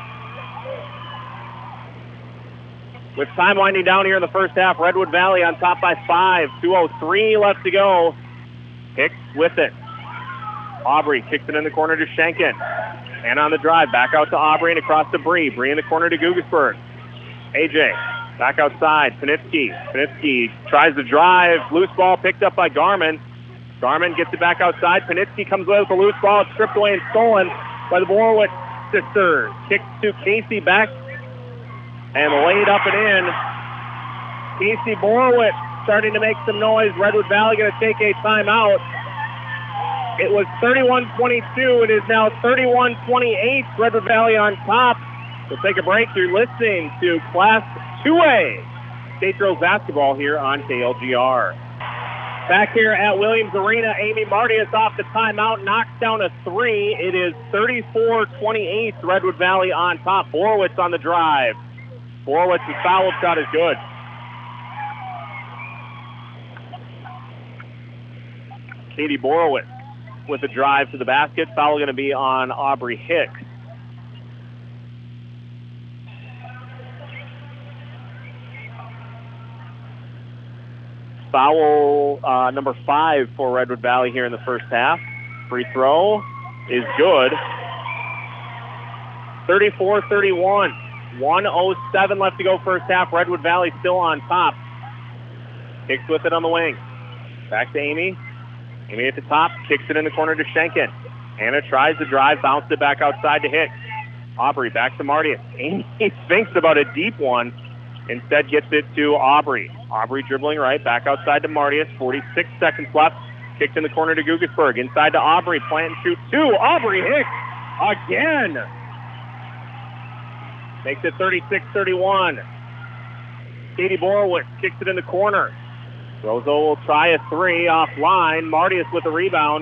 Speaker 3: With time winding down here in the first half, Redwood Valley on top by five. two oh three left to go. Hicks with it. Aubrey kicks it in the corner to Schenken. And on the drive, back out to Aubrey and across to Bree. Bree in the corner to Guggisberg. A J back outside. Panitsky. Panitsky tries to drive. Loose ball picked up by Garmin. Garmin gets it back outside. Panitsky comes away with the loose ball. It's stripped away and stolen by the Borowitz sisters. Kicks to Casey back. And laid up and in. Casey Borowitz starting to make some noise. Redwood Valley going to take a timeout. It was thirty-one twenty-two. It is now thirty-one twenty-eight. Redwood Valley on top. We'll take a break. You're listening to Class two A State Girls Basketball here on K L G R. Back here at Williams Arena, Amy Martius off the timeout, knocks down a three. It is thirty-four twenty-eight. Redwood Valley on top. Borowitz on the drive. Borowitz's foul shot is good. Katie Borowitz with a drive to the basket. Foul going to be on Aubrey Hicks. Foul uh, number five for Redwood Valley here in the first half. Free throw is good. thirty-four thirty-one. one oh seven left to go first half. Redwood Valley still on top. Hicks with it on the wing. Back to Amy. Amy at the top. Kicks it in the corner to Schenken. Anna tries to drive. Bounced it back outside to Hicks. Aubrey back to Martius. Amy thinks about a deep one. Instead gets it to Aubrey. Aubrey dribbling right. Back outside to Martius. forty-six seconds left. Kicked in the corner to Guggisberg. Inside to Aubrey. Plant and shoot two. Aubrey Hicks again. Makes it thirty-six thirty-one. Katie Borowitz kicks it in the corner. Roseau will try a three offline. Martius with the rebound.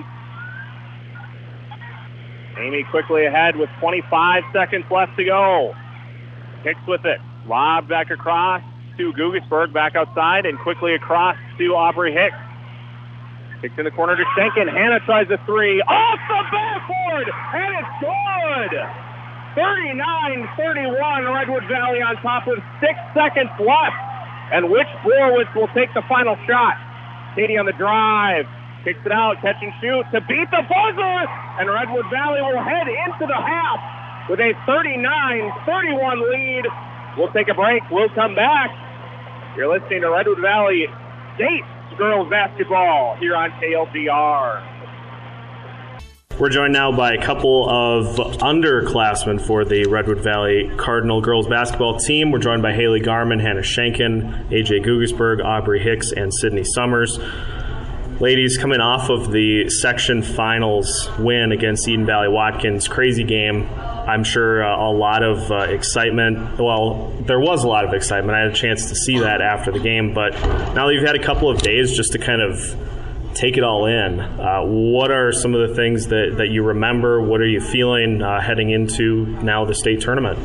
Speaker 3: Amy quickly ahead with twenty-five seconds left to go. Kicks with it. Lob back across to Guggisberg, back outside, and quickly across to Aubrey Hicks. Kicks in the corner to Schenken. Hannah tries a three. Off the backboard, and it's good! thirty-nine thirty-one, Redwood Valley on top with six seconds left. And which Borowitz will take the final shot? Katie on the drive. Kicks it out, catch and shoot to beat the buzzer. And Redwood Valley will head into the half with a thirty-nine thirty-one lead. We'll take a break. We'll come back. You're listening to Redwood Valley State Girls Basketball here on K L G R.
Speaker 4: We're joined now by a couple of underclassmen for the Redwood Valley Cardinal girls basketball team. We're joined by Haley Garmin, Hannah Schenken, A J Guggisberg, Aubrey Hicks, and Sydney Summers. Ladies, coming off of the section finals win against Eden Valley Watkins, crazy game. I'm sure uh, a lot of uh, excitement. Well, there was a lot of excitement. I had a chance to see that after the game. But now that you've had a couple of days just to kind of take it all in, uh, what are some of the things that, that you remember? What are you feeling uh, heading into now the state tournament?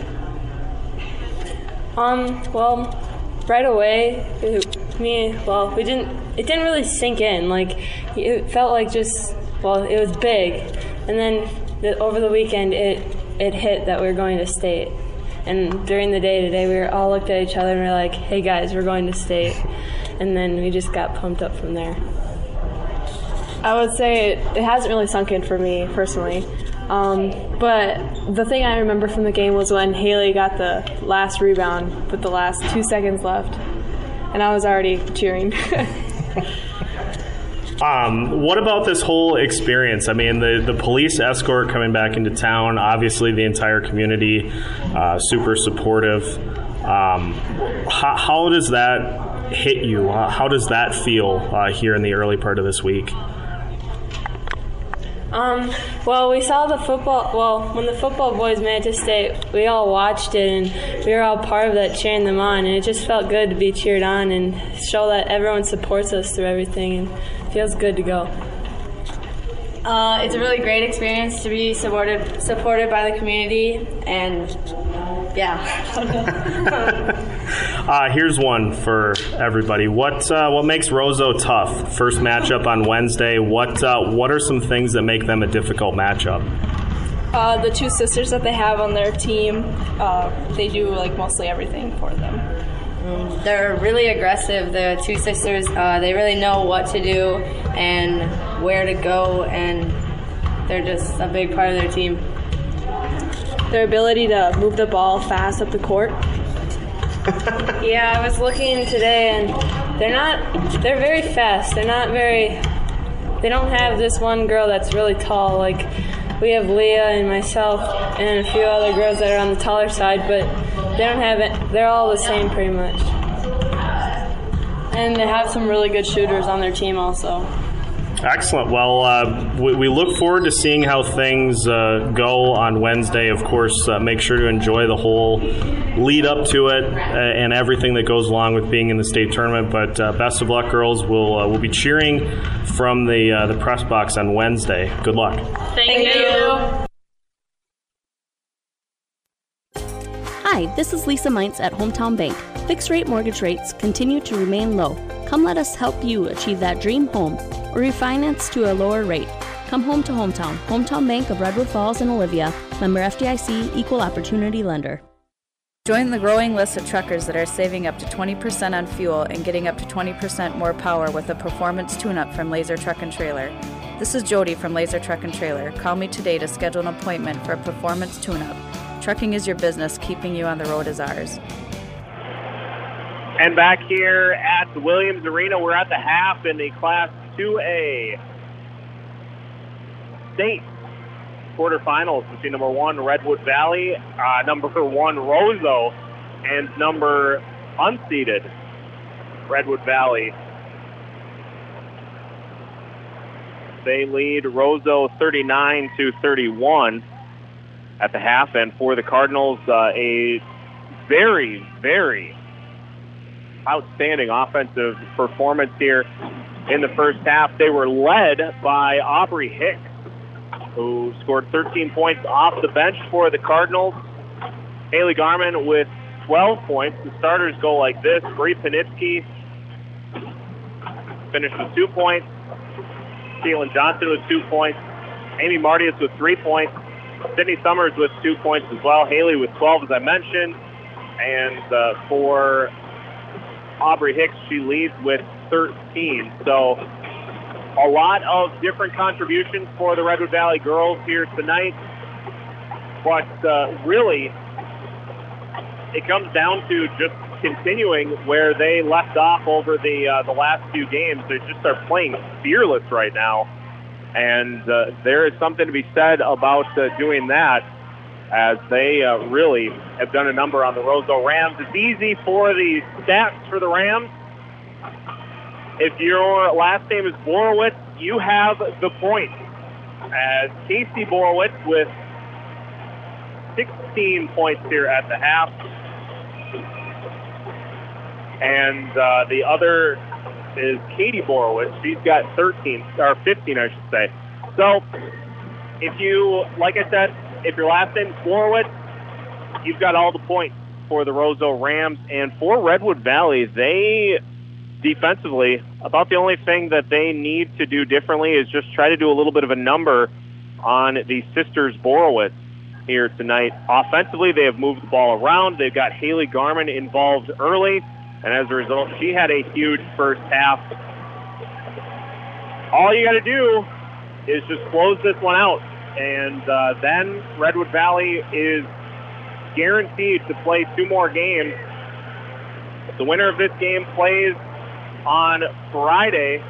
Speaker 9: Um. Well, right away, it, me. Well, we didn't. It didn't really sink in. Like, it felt like just. Well, it was big, and then the, over the weekend, it it hit that we were going to state. And during the day today, we were all looked at each other and we were like, "Hey guys, we're going to state," and then we just got pumped up from there.
Speaker 5: I would say it, it hasn't really sunk in for me personally. Um, but the thing I remember from the game was when Haley got the last rebound with the last two seconds left, and I was already cheering.
Speaker 4: Um, what about this whole experience? I mean, the, the police escort coming back into town, obviously the entire community, uh, super supportive. Um, how, how does that hit you? How does that feel uh, here in the early part of this week?
Speaker 9: Um, well, we saw the football, well, when the football boys made it to state, we all watched it and we were all part of that cheering them on, and it just felt good to be cheered on and show that everyone supports us through everything, and it feels good to go.
Speaker 10: Uh, it's a really great experience to be supported supported by the community, and yeah.
Speaker 4: uh, here's one for everybody. What uh, what makes Roseau tough? First matchup on Wednesday. What uh, what are some things that make them a difficult matchup?
Speaker 8: Uh, the two sisters that they have on their team, uh, they do like mostly everything for them.
Speaker 10: Mm, they're really aggressive. The two sisters, uh, they really know what to do and where to go, and they're just a big part of their team.
Speaker 5: Their ability to move the ball fast up the court.
Speaker 9: Yeah, I was looking today, and they're not, they're very fast. They're not very, they don't have this one girl that's really tall. Like, we have Leah and myself and a few other girls that are on the taller side, but they don't have it. They're all the same pretty much.
Speaker 5: And they have some really good shooters on their team also.
Speaker 4: Excellent. Well, uh, we, we look forward to seeing how things uh, go on Wednesday. Of course, uh, make sure to enjoy the whole lead up to it uh, and everything that goes along with being in the state tournament. But uh, best of luck, girls. We'll uh, we'll be cheering from the uh, the press box on Wednesday. Good luck.
Speaker 8: Thank, Thank you.
Speaker 11: Hi, this is Lisa Meintz at Hometown Bank. Fixed rate mortgage rates continue to remain low. Come let us help you achieve that dream home or refinance to a lower rate. Come home to Hometown. Hometown Bank of Redwood Falls and Olivia. Member F D I C, Equal Opportunity Lender.
Speaker 12: Join the growing list of truckers that are saving up to twenty percent on fuel and getting up to twenty percent more power with a performance tune-up from Laser Truck and Trailer. This is Jody from Laser Truck and Trailer. Call me today to schedule an appointment for a performance tune-up. Trucking is your business. Keeping you on the road is ours.
Speaker 3: And back here at the Williams Arena, we're at the half in the Class two A state quarterfinals between number one Redwood Valley, uh, number one Roseau, and number unseeded Redwood Valley. They lead Roseau thirty-nine to thirty-one at the half, and for the Cardinals, uh, a very, very outstanding offensive performance here in the first half. They were led by Aubrey Hicks, who scored thirteen points off the bench for the Cardinals. Haley Garman with twelve points. The starters go like this. Bree Panitsky finished with two points. Keelan Johnson with two points. Amy Martius with three points. Sydney Summers with two points as well. Haley with twelve, as I mentioned. And uh, for Aubrey Hicks, she leads with thirteen. So a lot of different contributions for the Redwood Valley girls here tonight. But uh, really, it comes down to just continuing where they left off over the uh, the last few games. They just are playing fearless right now. And uh, there is something to be said about uh, doing that, as they uh, really have done a number on the Roseau Rams. It's easy for the stats for the Rams. If your last name is Borowitz, you have the point, as Casey Borowitz with sixteen points here at the half. And uh, the other is Katie Borowitz. She's got thirteen, or fifteen, I should say. So, if you, like I said, if your last name is Borowitz, you've got all the points for the Roseau Rams. And for Redwood Valley, they, defensively, about the only thing that they need to do differently is just try to do a little bit of a number on the sisters Borowitz here tonight. Offensively, they have moved the ball around. They've got Haley Garman involved early. And as a result, she had a huge first half. all you got to do is just close this one out. And uh, then Redwood Valley is guaranteed to play two more games. The winner of this game plays on Friday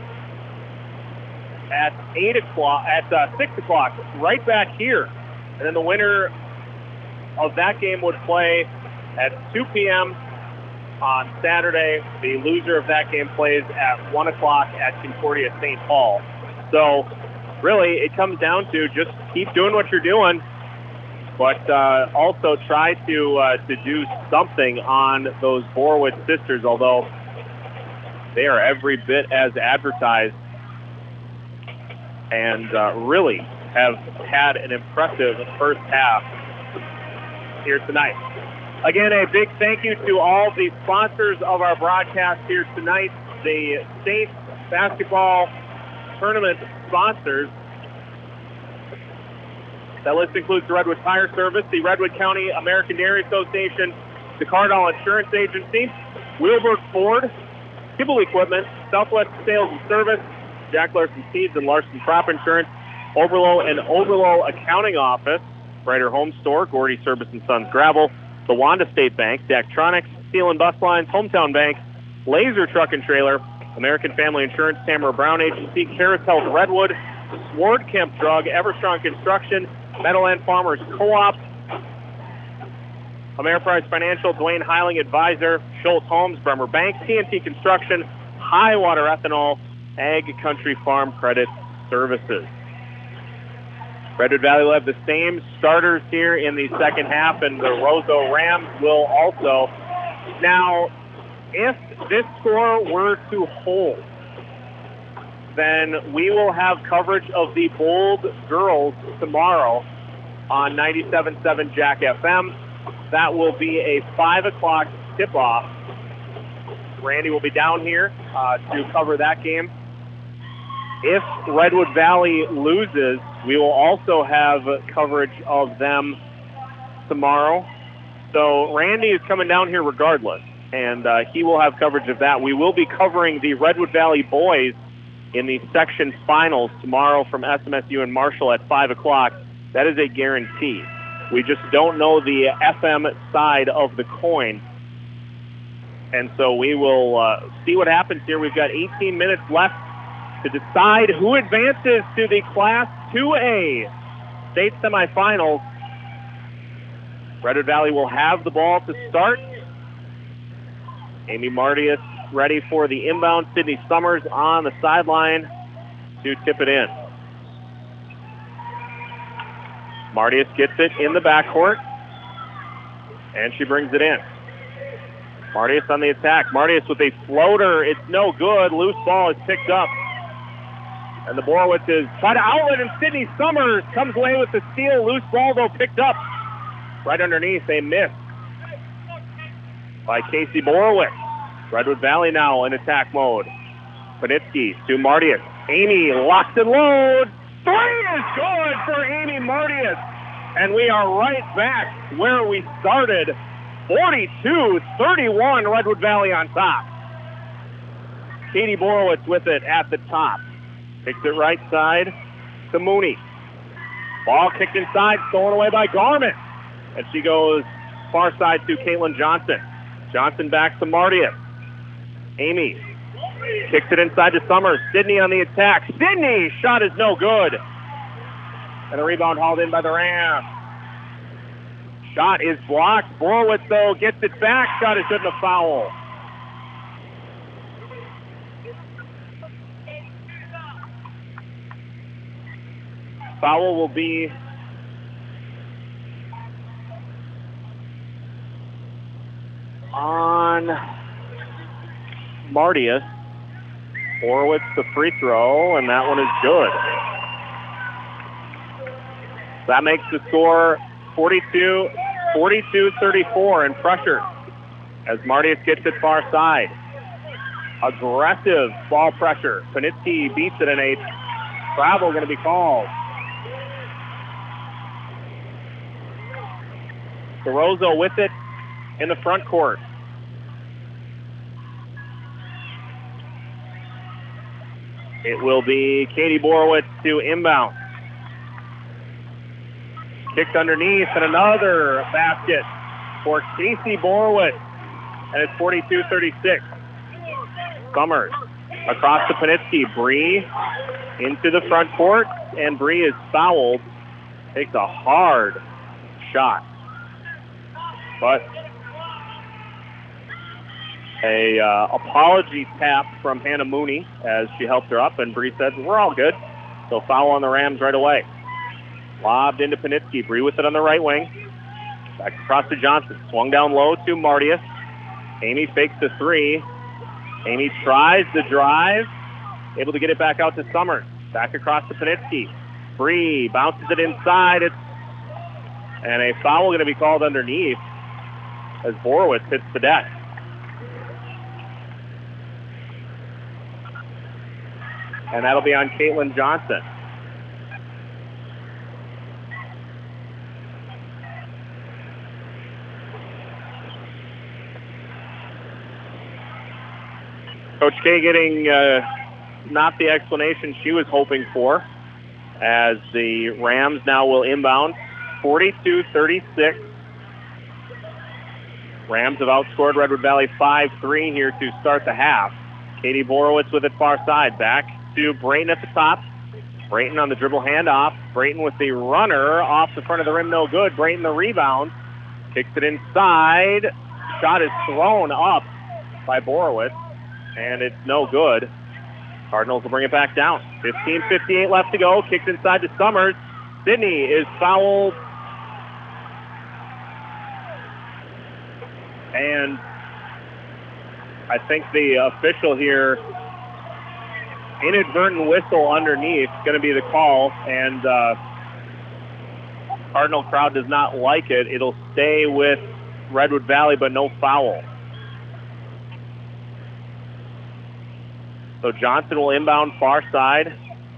Speaker 3: at eight o'clock, at uh, six o'clock, right back here. And then the winner of that game would play at two p.m. on Saturday. The loser of that game plays at one o'clock at Concordia Saint Paul. So really, it comes down to just keep doing what you're doing, but uh, also try to uh, to do something on those Borowitz sisters, although they are every bit as advertised and uh, really have had an impressive first half here tonight. Again, a big thank you to all the sponsors of our broadcast here tonight, the state basketball tournament sponsors. That list includes the Redwood Tire Service, the Redwood County American Dairy Association, the Cardall Insurance Agency, Wheelberg Ford, Kibble Equipment, Southwest Sales and Service, Jack Larson Seeds and Larson Crop Insurance, Overlow and Overlow Accounting Office, Brighter Home Store, Gordy Service and Sons Gravel, the Wanda State Bank, Daktronics, Steel and Bus Lines, Hometown Bank, Laser Truck and Trailer, American Family Insurance, Tamara Brown Agency, Caris Health Redwood, Sword Kemp Drug, Everstrong Construction, Meadowland Farmers Co-op, Ameriprise Financial, Dwayne Heiling Advisor, Schultz Homes, Bremer Bank, T N T Construction, Highwater Ethanol, Ag Country Farm Credit Services. Redwood Valley will have the same starters here in the second half, and the Roseau Rams will also. Now, if this score were to hold, then we will have coverage of the Bold girls tomorrow on ninety-seven point seven Jack F M. That will be a five o'clock tip-off. Randy will be down here uh, to cover that game. If Redwood Valley loses, we will also have coverage of them tomorrow. So Randy is coming down here regardless, and uh, he will have coverage of that. We will be covering the Redwood Valley boys in the section finals tomorrow from S M S U and Marshall at five o'clock. That is a guarantee. We just don't know the F M side of the coin. And so we will uh, see what happens here. We've got eighteen minutes left to decide who advances to the Class two A state semifinals. Redwood Valley will have the ball to start. Amy Martius ready for the inbound. Sydney Summers on the sideline to tip it in. Martius gets it in the backcourt, and she brings it in. Martius on the attack. Martius with a floater. It's no good. Loose ball is picked up. And the Borowitz is trying to outlet, and Sydney Summers comes away with the steal. Loose ball, though, picked up. Right underneath, a miss by Casey Borowitz. Redwood Valley now in attack mode. Panitsky to Martius. Amy locks and loads. Three is good for Amy Martius. And we are right back where we started. forty-two thirty-one, Redwood Valley on top. Katie Borowitz with it at the top. Kicks it right side to Mooney. Ball kicked inside, stolen away by Garment. And she goes far side to Caitlin Johnson. Johnson back to Martius. Amy kicks it inside to Summers. Sydney on the attack. Sydney! Shot is no good. And a rebound hauled in by the Rams. Shot is blocked. Borowitz, though, gets it back. Shot is good and a foul. Foul will be on Martius. Borowitz the free throw, and that one is good. That makes the score forty-two thirty-four and pressure as Martius gets it far side. Aggressive ball pressure. Panitsky beats it in a travel going to be called. DeRosa with it in the front court. It will be Katie Borowitz to inbound. Kicked underneath, and another basket for Casey Borowitz. And it's forty-two thirty-six. Summers across to Panitsky. Bree into the front court, and Bree is fouled. Takes a hard shot. But a uh, apology tap from Hannah Mooney as she helped her up, and Bree said, we're all good. So foul on the Rams right away. Lobbed into Panitsky. Bree with it on the right wing. Back across to Johnson. Swung down low to Martius. Amy fakes the three. Amy tries the drive. Able to get it back out to Summers. Back across to Panitsky. Bree bounces it inside. It's, and a foul going to be called underneath as Borowitz hits the deck. And that'll be on Caitlin Johnson. Coach K getting uh, not the explanation she was hoping for, as the Rams now will inbound forty-two thirty-six. Rams have outscored Redwood Valley five three here to start the half. Katie Borowitz with it far side. Back to Brayton at the top. Brayton on the dribble handoff. Brayton with the runner off the front of the rim, no good. Brayton the rebound. Kicks it inside. Shot is thrown up by Borowitz, and it's no good. Cardinals will bring it back down. fifteen fifty-eight left to go. Kicks inside to Summers. Sydney is fouled. And I think the official here, inadvertent whistle underneath, going to be the call. And uh, Cardinal crowd does not like it. It'll stay with Redwood Valley, but no foul. So Johnson will inbound far side.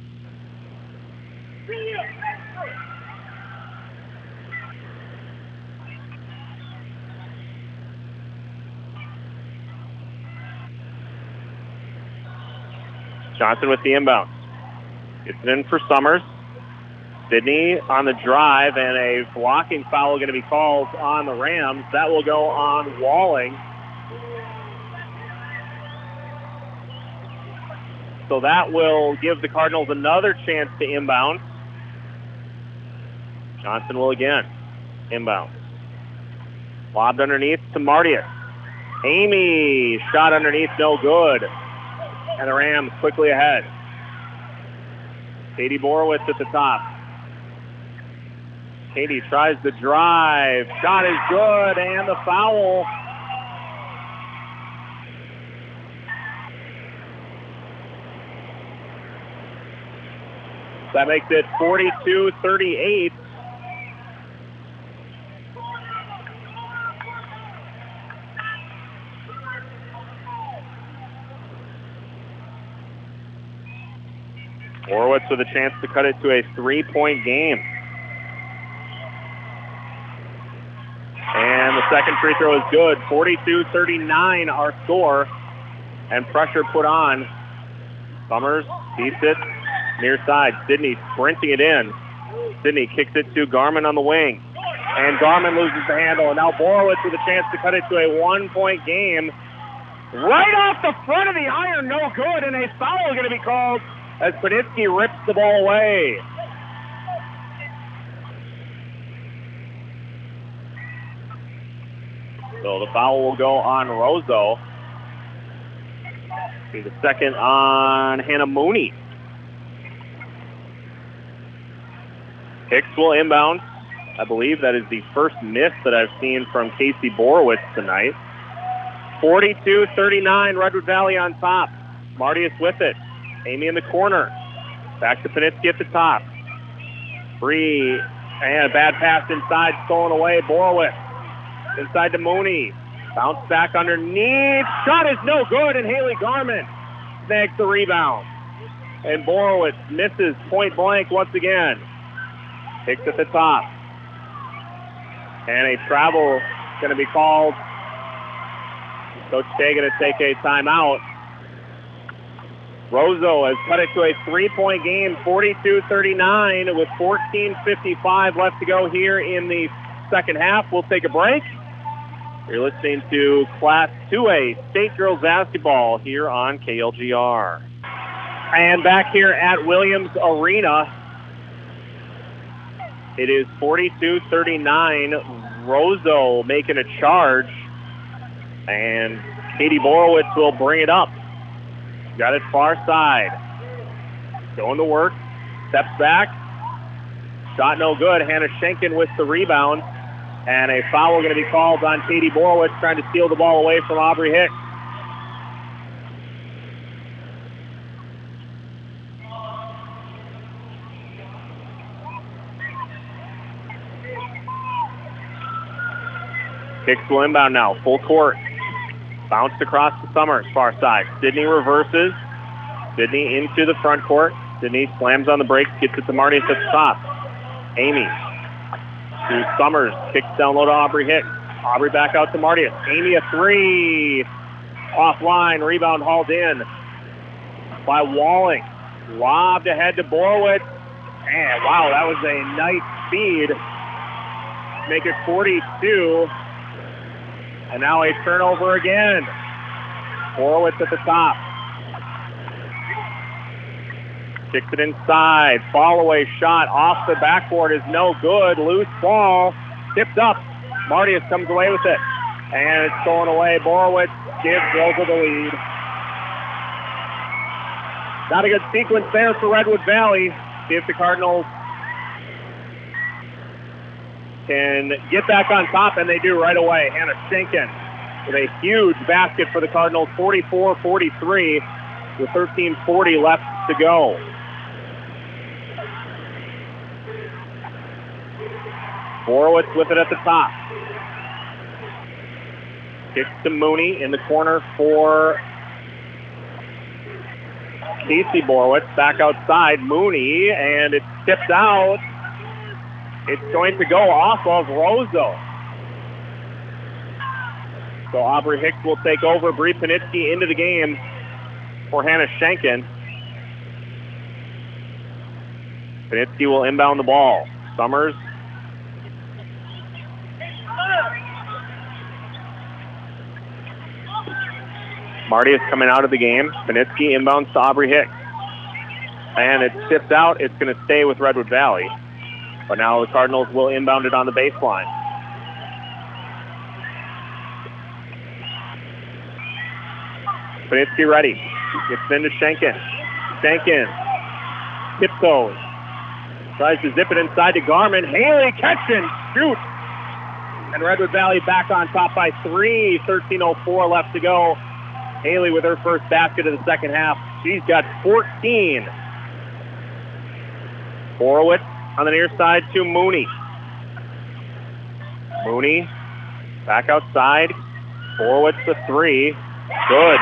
Speaker 3: Johnson with the inbound. Gets it in for Summers. Sydney on the drive, and a blocking foul going to be called on the Rams. That will go on Walling. So that will give the Cardinals another chance to inbound. Johnson will again inbound. Lobbed underneath to Martius. Amy, shot underneath, no good. And the Rams quickly ahead. Katie Borowitz at the top. Katie tries the drive. Shot is good, and the foul. That makes it forty-two thirty-eight. Borowitz with a chance to cut it to a three-point game. And the second free throw is good. forty-two thirty-nine our score. And pressure put on. Summers beats it near side. Sydney sprinting it in. Sydney kicks it to Garmin on the wing. And Garmin loses the handle. And now Borowitz with a chance to cut it to a one-point game. Right off the front of the iron, no good. And a foul is going to be called as Panitsky rips the ball away. So the foul will go on Rozo. See the second on Hannah Mooney. Hicks will inbound. I believe that is the first miss that I've seen from Casey Borowitz tonight. forty-two thirty-nine, Redwood Valley on top. Martius with it. Amy in the corner. Back to Panitsky at the top. Bree, and a bad pass inside, stolen away. Borowitz inside to Mooney. Bounce back underneath. Shot is no good, and Haley Garmin snags the rebound. And Borowitz misses point blank once again. Hicks at the top. And a travel going to be called. Coach K going to take a timeout. Roseau has cut it to a three-point game, forty-two thirty-nine, with fourteen fifty-five left to go here in the second half. We'll take a break. You're listening to Class two A State Girls Basketball here on K L G R. And back here at Williams Arena, it is forty-two thirty-nine. Roseau making a charge, and Katie Borowitz will bring it up. Got it far side. Going to work. Steps back. Shot no good. Hannah Schenken with the rebound. And a foul going to be called on Katie Borowitz, trying to steal the ball away from Aubrey Hicks. Hicks will inbound now. Full court. Bounced across the Summers, far side. Sydney reverses. Sydney into the front court. Sydney slams on the brakes, gets it to Marty at the top. Amy to Summers, kicks down low to Aubrey Hicks. Aubrey back out to Marty. Amy a three. Offline, rebound hauled in by Walling. Lobbed ahead to Borowitz. And wow, that was a nice speed. Make it forty-two. And now a turnover again. Borowitz at the top. Kicks it inside. Fall away shot off the backboard is no good. Loose ball. Tipped up. Martius comes away with it. And it's stolen away. Borowitz gives Roseau the lead. Not a good sequence there for Redwood Valley. See if the Cardinals can get back on top, and they do right away. Hannah Schenken with a huge basket for the Cardinals, forty-four forty-three, with thirteen forty left to go. Borowitz with it at the top. Kicks to Mooney in the corner for Casey Borowitz. Back outside, Mooney, and it's tipped out. It's going to go off of Roseau. So Aubrey Hicks will take over. Bree Panitsky into the game for Hannah Schenken. Panitsky will inbound the ball. Summers. Marty is coming out of the game. Panitsky inbounds to Aubrey Hicks. And it's tipped out. It's going to stay with Redwood Valley. But now the Cardinals will inbound it on the baseline. Panitsky ready. Gets into Schenken. Schenken tiptoes. Tries to zip it inside to Garmin. Haley catch and shoot. And Redwood Valley back on top by three. thirteen oh four left to go. Haley with her first basket of the second half. She's got fourteen. Borowitz on the near side to Mooney. Mooney back outside. Borowitz the three. Good.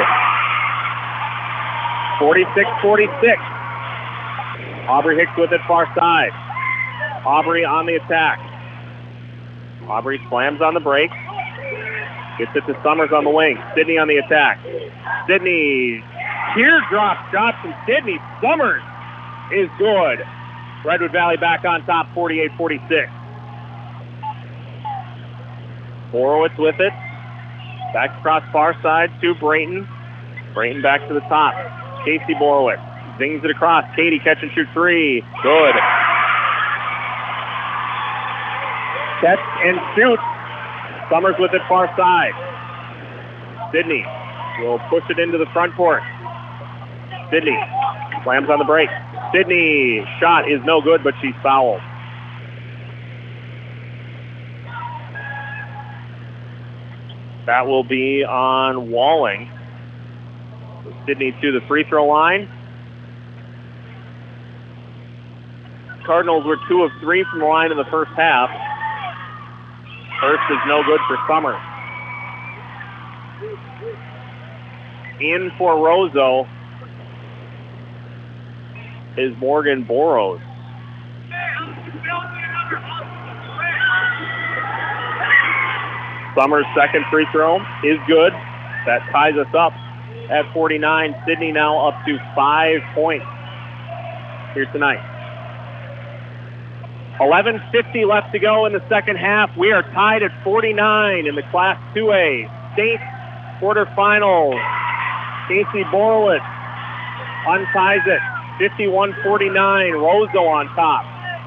Speaker 3: forty-six forty-six. Aubrey Hicks with it far side. Aubrey on the attack. Aubrey slams on the break. Gets it to Summers on the wing. Sydney on the attack. Sydney, teardrop shot from Sydney. Summers is good. Redwood Valley back on top, forty-eight forty-six. Borowitz with it. Back across far side to Brayton. Brayton back to the top. Casey Borowitz zings it across. Katie catch and shoot three. Good. Catch and shoot. Summers with it far side. Sydney will push it into the front court. Sydney slams on the break. Sydney shot is no good, but she's fouled. That will be on Walling. Sydney to the free throw line. Cardinals were two of three from the line in the first half. First is no good for Summers. In for Roseau is Morgan Boros. Summers' second free throw is good. That ties us up at forty-nine. Sydney now up to five points here tonight. eleven fifty left to go in the second half. We are tied at forty-nine in the Class two A state quarterfinals. Casey Borowitz unties it. fifty-one forty-nine. Roseau on top.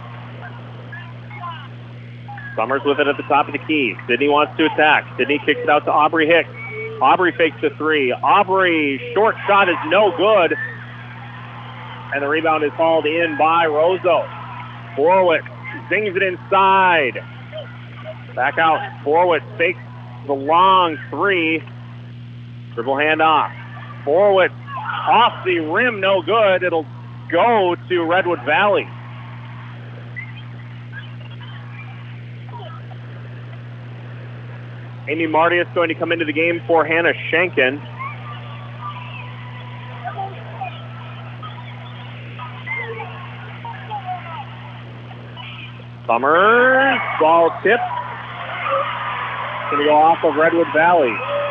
Speaker 3: Summers with it at the top of the key. Sydney wants to attack. Sydney kicks it out to Aubrey Hicks. Aubrey fakes the three. Aubrey, short shot is no good. And the rebound is hauled in by Roseau. Borowitz zings it inside. Back out. Borowitz fakes the long three. Dribble hand off. Borowitz off the rim, no good. It'll go to Redwood Valley. Amy Martius going to come into the game for Hannah Schenken. Summers, ball tipped. Going to go off of Redwood Valley.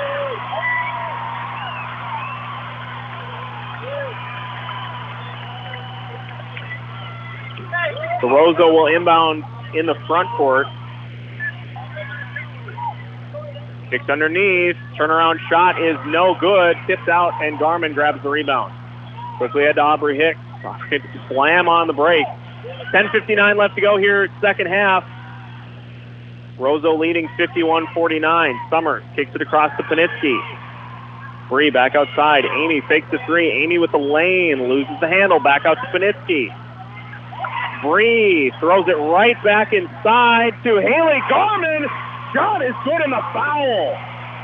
Speaker 3: So Roseau will inbound in the front court. Kicks underneath. Turnaround shot is no good. Tipped out, and Garmin grabs the rebound. Quickly head to Aubrey Hicks. Slam on the break. ten fifty-nine left to go here, second half. Roseau leading fifty-one forty-nine. Summers kicks it across to Panitsky. Bree back outside. Amy fakes the three. Amy with the lane. Loses the handle. Back out to Panitsky. Bree throws it right back inside to Haley Garmin. Shot is good in the foul.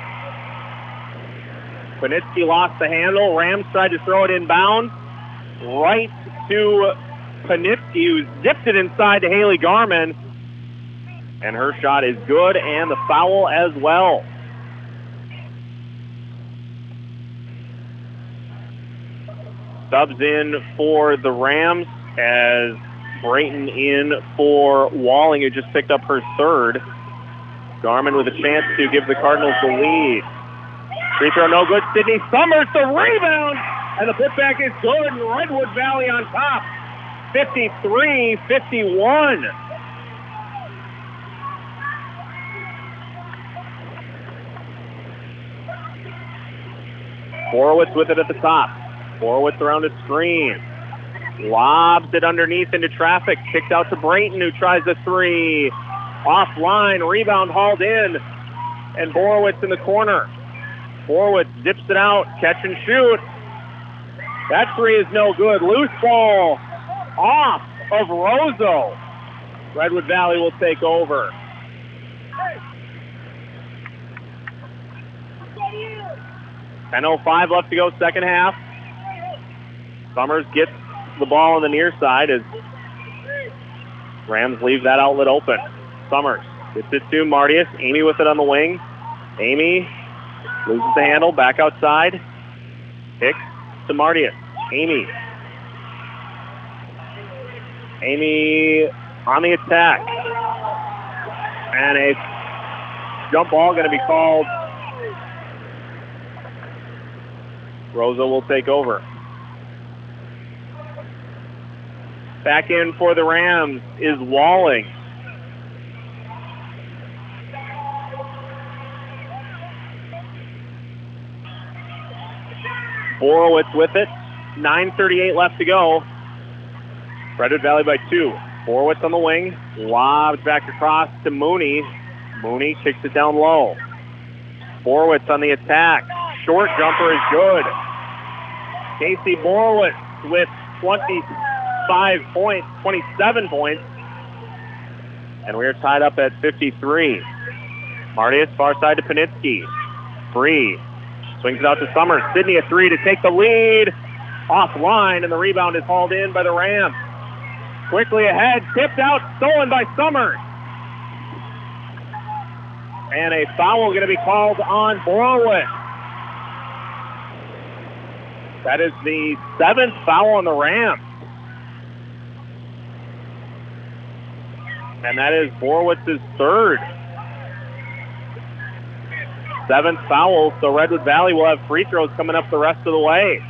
Speaker 3: Panitsky lost the handle. Rams tried to throw it inbound. Right to Panitsky, who zipped it inside to Haley Garmin. And her shot is good, and the foul as well. Subs in for the Rams as Brayton in for Walling, who just picked up her third. Garmin with a chance to give the Cardinals the lead. Free throw no good. Sydney Summers the rebound, and the putback is good. Redwood Valley on top, fifty-three fifty-one. Borowitz with it at the top. Borowitz around a screen. Lobs it underneath into traffic. Kicked out to Brayton, who tries a three. Offline, rebound hauled in. And Borowitz in the corner. Borowitz zips it out. Catch and shoot. That three is no good. Loose ball off of Roseau. Redwood Valley will take over. ten oh five left to go, second half. Summers gets the ball on the near side as Rams leave that outlet open. Summers gets it to Martius. Amy with it on the wing. Amy loses the handle, back outside. Hicks to Martius. Amy. Amy on the attack. And a jump ball going to be called. Roseau will take over. Back in for the Rams is Walling. Borowitz with it. nine thirty-eight left to go. Redwood Valley by two. Borowitz on the wing. Lobs back across to Mooney. Mooney kicks it down low. Borowitz on the attack. Short jumper is good. Casey Borowitz with twenty-five points, twenty-seven points. And we're tied up at fifty-three. Martius far side to Panitsky. Bree swings it out to Summers. Sydney a three to take the lead. Offline, and the rebound is hauled in by the Rams. Quickly ahead, tipped out, stolen by Summers. And a foul going to be called on Borowitz. That is the seventh foul on the Rams. And that is Borowitz's third. Seventh foul, so Redwood Valley will have free throws coming up the rest of the way.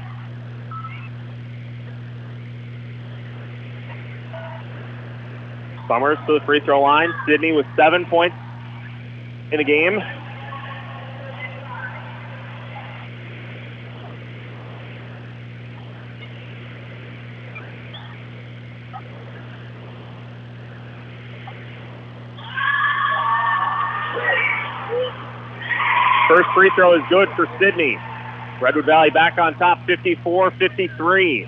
Speaker 3: Summers to the free throw line. Sidney with seven points in the game. First free throw is good for Sidney. Redwood Valley back on top, fifty-four fifty-three.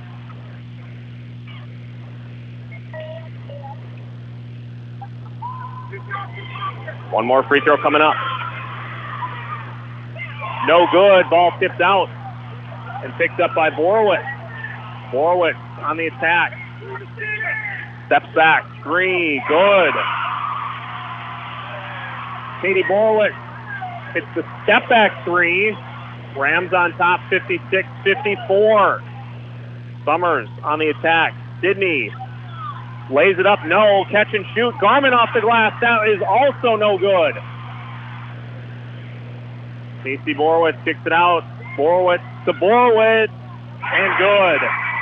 Speaker 3: One more free throw coming up. No good. Ball tipped out and picked up by Borowitz. Borowitz on the attack. Steps back. Three. Good. Katie Borowitz hits the step back three. Rams on top, fifty-six fifty-four. Summers on the attack. Sidney lays it up. No. Catch and shoot. Garmin off the glass. That is also no good. Casey Borowitz kicks it out. Borowitz to Borowitz. And good.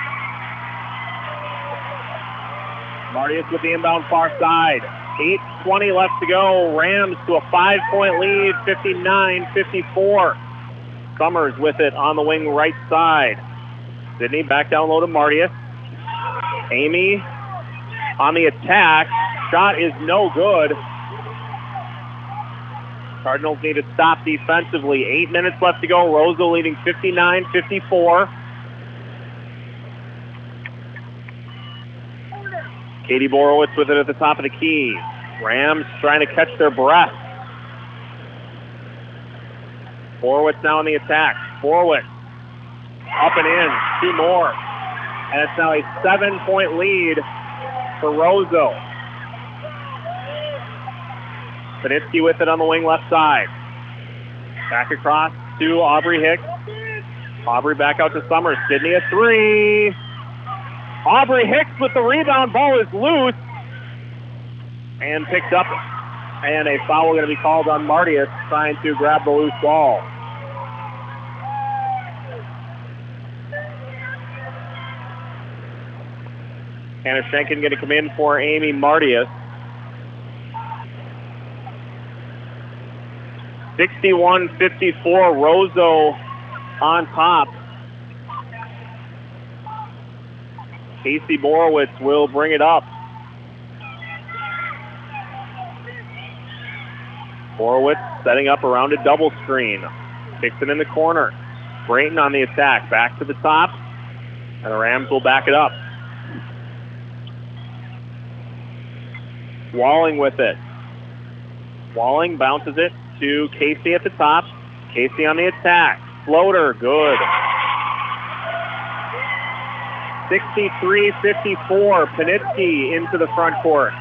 Speaker 3: Martius with the inbound far side. eight twenty left to go. Rams to a five-point lead, fifty-nine fifty-four. Summers with it on the wing right side. Sidney back down low to Martius. Amy on the attack. Shot is no good. Cardinals need to stop defensively. Eight minutes left to go. Roseau leading fifty-nine fifty-four. Katie Borowitz with it at the top of the key. Rams trying to catch their breath. Borowitz now on the attack. Borowitz up and in. Two more. And it's now a seven-point lead for Roseau. Panitsky with it on the wing left side. Back across to Aubrey Hicks. Aubrey back out to Summers. Sidney a three. Aubrey Hicks with the rebound. Ball is loose and picked up. And a foul going to be called on Martius trying to grab the loose ball. Hannah Schenken going to come in for Amy Martius. sixty-one fifty-four, Roseau on top. Casey Borowitz will bring it up. Borowitz setting up around a double screen. Kicks it in the corner. Brayton on the attack. Back to the top. And the Rams will back it up. Walling with it. Walling bounces it to Casey at the top. Casey on the attack. Floater, good. sixty-three fifty-four, Panitsky into the front court.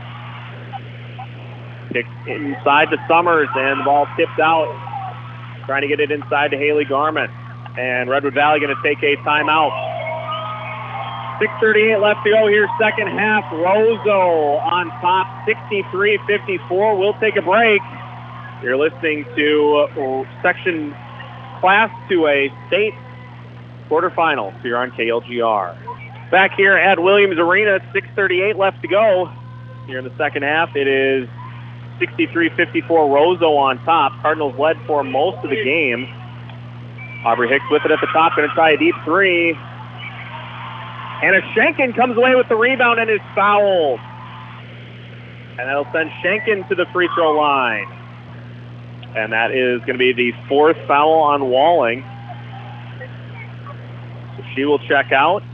Speaker 3: Kicked inside to Summers, and the ball tipped out. Trying to get it inside to Haley Garment. And Redwood Valley going to take a timeout. six thirty-eight left to go here, second half. Roseau on top, sixty-three fifty-four. We'll take a break. You're listening to uh, section Class two A state quarterfinals here on K L G R. Back here at Williams Arena, six thirty-eight left to go. Here in the second half, it is sixty-three fifty-four, Roseau on top. Cardinals led for most of the game. Aubrey Hicks with it at the top, going to try a deep three. Hannah Schenken comes away with the rebound and is fouled. And that'll send Schenken to the free throw line. And that is going to be the fourth foul on Walling. So she will check out.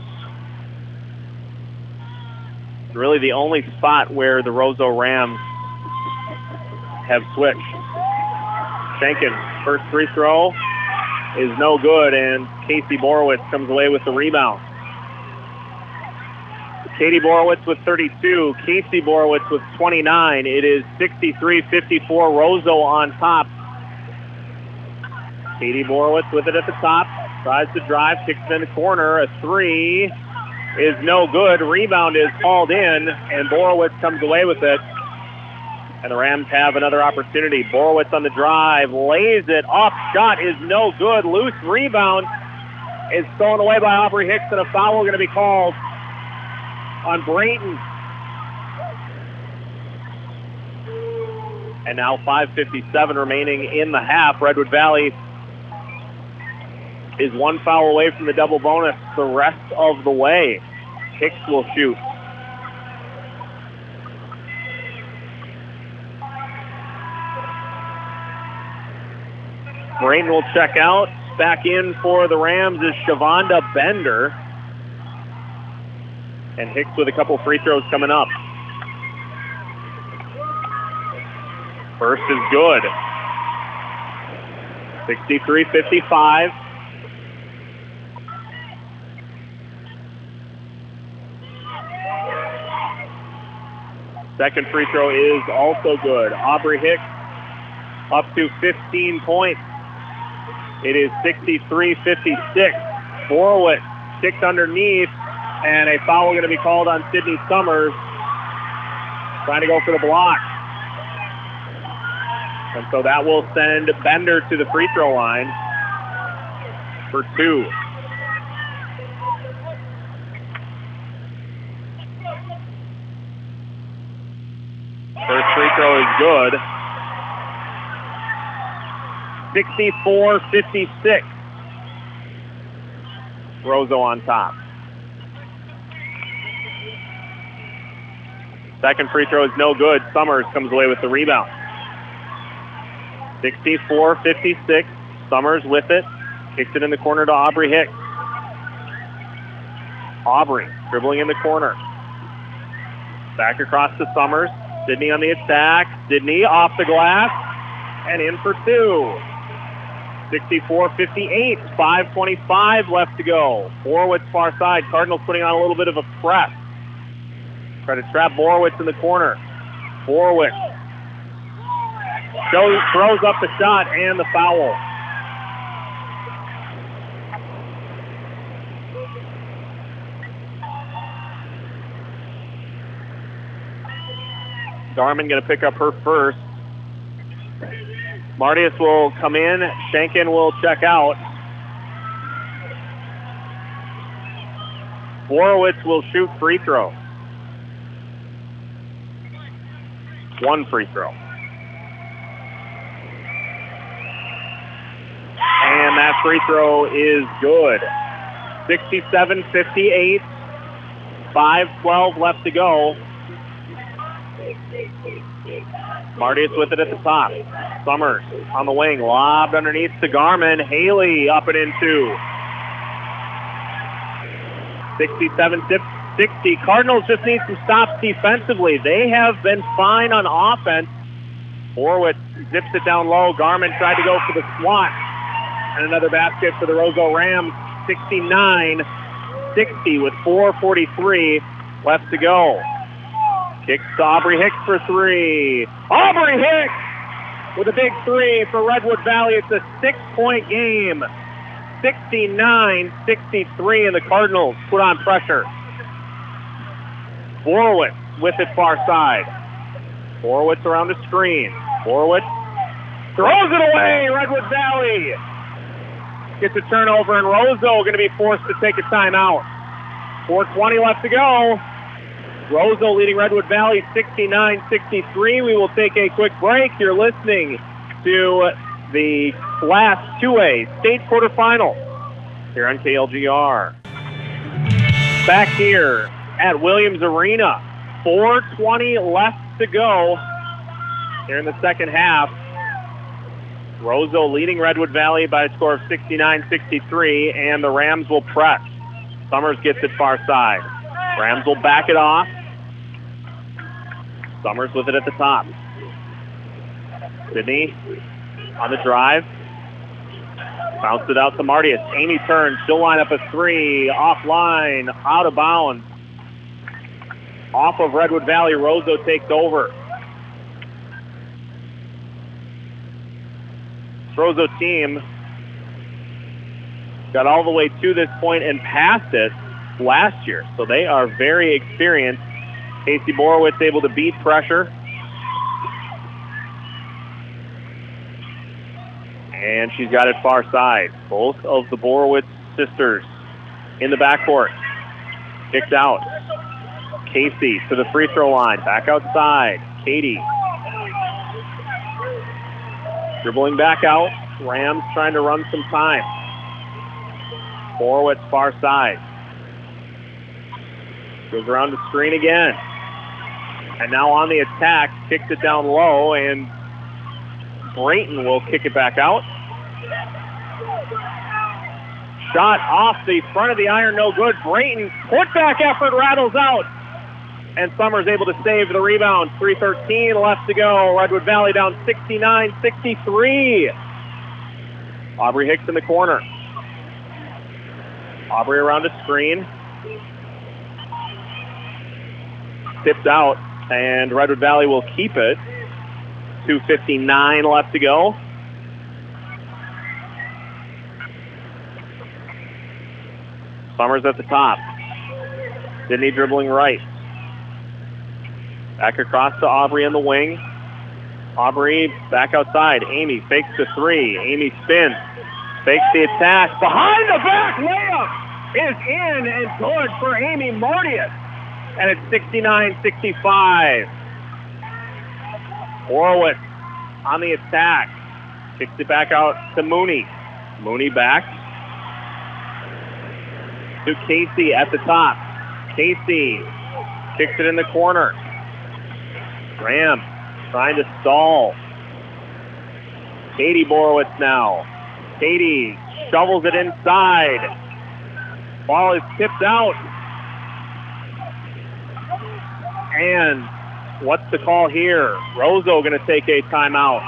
Speaker 3: Really the only spot where the Roseau Rams have switched. Schenken, first free throw is no good, and Casey Borowitz comes away with the rebound. Katie Borowitz with thirty-two, Casey Borowitz with twenty-nine. It is sixty-three fifty-four, Roseau on top. Katie Borowitz with it at the top, tries to drive, kicks it in the corner. A three is no good. Rebound is hauled in, and Borowitz comes away with it. And the Rams have another opportunity. Borowitz on the drive, lays it, off shot is no good. Loose rebound is stolen away by Aubrey Hicks, and a foul going to be called on Brayton. And now five fifty-seven remaining in the half. Redwood Valley is one foul away from the double bonus the rest of the way. Hicks will shoot. Brayton will check out. Back in for the Rams is Shavonda Bender. And Hicks with a couple free throws coming up. First is good. sixty-three fifty-five. Second free throw is also good. Aubrey Hicks up to fifteen points. It is sixty-three fifty-six. Borowitz kicked underneath, and a foul going to be called on Sydney Summers. Trying to go for the block. And so that will send Bender to the free throw line for two. First free throw is good. sixty-four fifty-six. Roseau on top. Second free throw is no good. Summers comes away with the rebound. sixty-four fifty-six. Summers with it. Kicks it in the corner to Aubrey Hicks. Aubrey dribbling in the corner. Back across to Summers. Sydney on the attack. Sydney off the glass and in for two. sixty-four fifty-eight. five twenty-five left to go. Borowitz far side. Cardinals putting on a little bit of a press. Try to trap Borowitz in the corner. Borowitz Shows, throws up the shot and the foul. Garmin going to pick up her first. Martius will come in. Shankin will check out. Borowitz will shoot free throw. One free throw. And that free throw is good. sixty-seven fifty-eight. five twelve left to go. Martius with it at the top. Summers on the wing. Lobbed underneath to Garmin. Haley up and in two. sixty-seven sixty. Cardinals just need some stops defensively. They have been fine on offense. Borowitz zips it down low. Garmin tried to go for the swat. And another basket for the Roseau Rams. sixty-nine sixty with four forty-three left to go. Kicks to Aubrey Hicks for three. Aubrey Hicks with a big three for Redwood Valley. It's a six-point game. sixty-nine sixty-three, and the Cardinals put on pressure. Borowitz with it far side. Borowitz around the screen. Borowitz throws it away. Redwood Valley gets a turnover, and Roseau going to be forced to take a timeout. four twenty left to go. Roseau leading Redwood Valley sixty-nine sixty-three. We will take a quick break. You're listening to the Class two A state quarterfinal here on K L G R. Back here at Williams Arena, four twenty left to go here in the second half. Roseau leading Redwood Valley by a score of sixty-nine sixty-three, and the Rams will press. Summers gets it far side. Rams will back it off. Summers with it at the top. Sydney on the drive. Bounce it out to Martius. Amy turns. She'll line up a three. Offline. Out of bounds. Off of Redwood Valley. Roseau takes over. This Roseau team got all the way to this point and passed it last year. So they are very experienced. Casey Borowitz able to beat pressure. And she's got it far side. Both of the Borowitz sisters in the backcourt. Kicked out. Casey to the free throw line. Back outside. Katie. Dribbling back out. Rams trying to run some time. Borowitz far side. Goes around the screen again. And now on the attack, kicks it down low, and Brayton will kick it back out. Shot off the front of the iron, no good. Brayton, put-back effort, rattles out. And Summers able to save the rebound. three thirteen left to go. Redwood Valley down sixty-nine sixty-three. Aubrey Hicks in the corner. Aubrey around the screen. Tipped out, and Redwood Valley will keep it. two fifty-nine left to go. Summers at the top. Sydney dribbling right. Back across to Aubrey in the wing. Aubrey back outside. Amy fakes the three. Amy spins. Fakes the attack. Behind the back layup is in and good for Amy Mortius. And it's sixty-nine sixty-five. Borowitz on the attack. Kicks it back out to Mooney. Mooney back to Casey at the top. Casey kicks it in the corner. Graham trying to stall. Katie Borowitz now. Katie shovels it inside. Ball is tipped out. And what's the call here? Roseau going to take a timeout.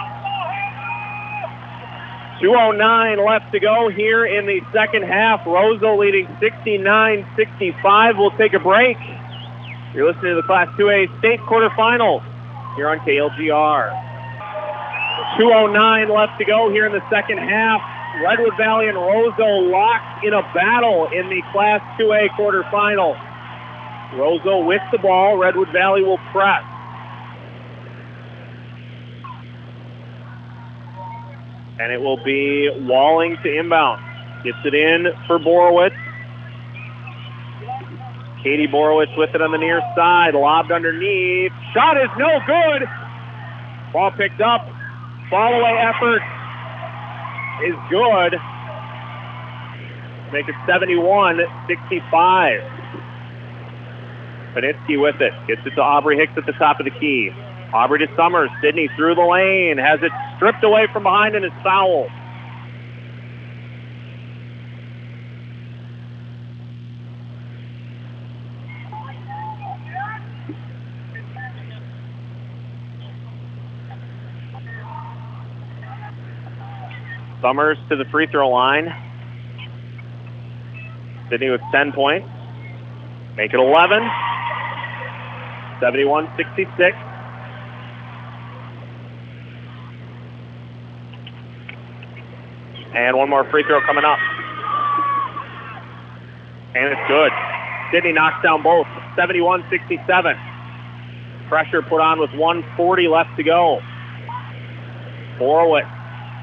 Speaker 3: two oh nine left to go here in the second half. Roseau leading sixty-nine sixty-five. We'll take a break. You're listening to the Class two A state quarterfinals here on K L G R. two oh nine left to go here in the second half. Redwood Valley and Roseau locked in a battle in the Class two A quarterfinals. Roseau with the ball. Redwood Valley will press. And it will be Walling to inbound. Gets it in for Borowitz. Katie Borowitz with it on the near side. Lobbed underneath. Shot is no good. Ball picked up. Fall away effort is good. Make it seventy-one sixty-five. Panitsky with it. Gets it to Aubrey Hicks at the top of the key. Aubrey to Summers. Sydney through the lane. Has it stripped away from behind and is fouled. Summers to the free throw line. Sydney with ten points. Make it eleven. seventy-one sixty-six. And one more free throw coming up. And it's good. Sydney knocks down both. seventy-one sixty-seven. Pressure put on with one forty left to go. Borowitz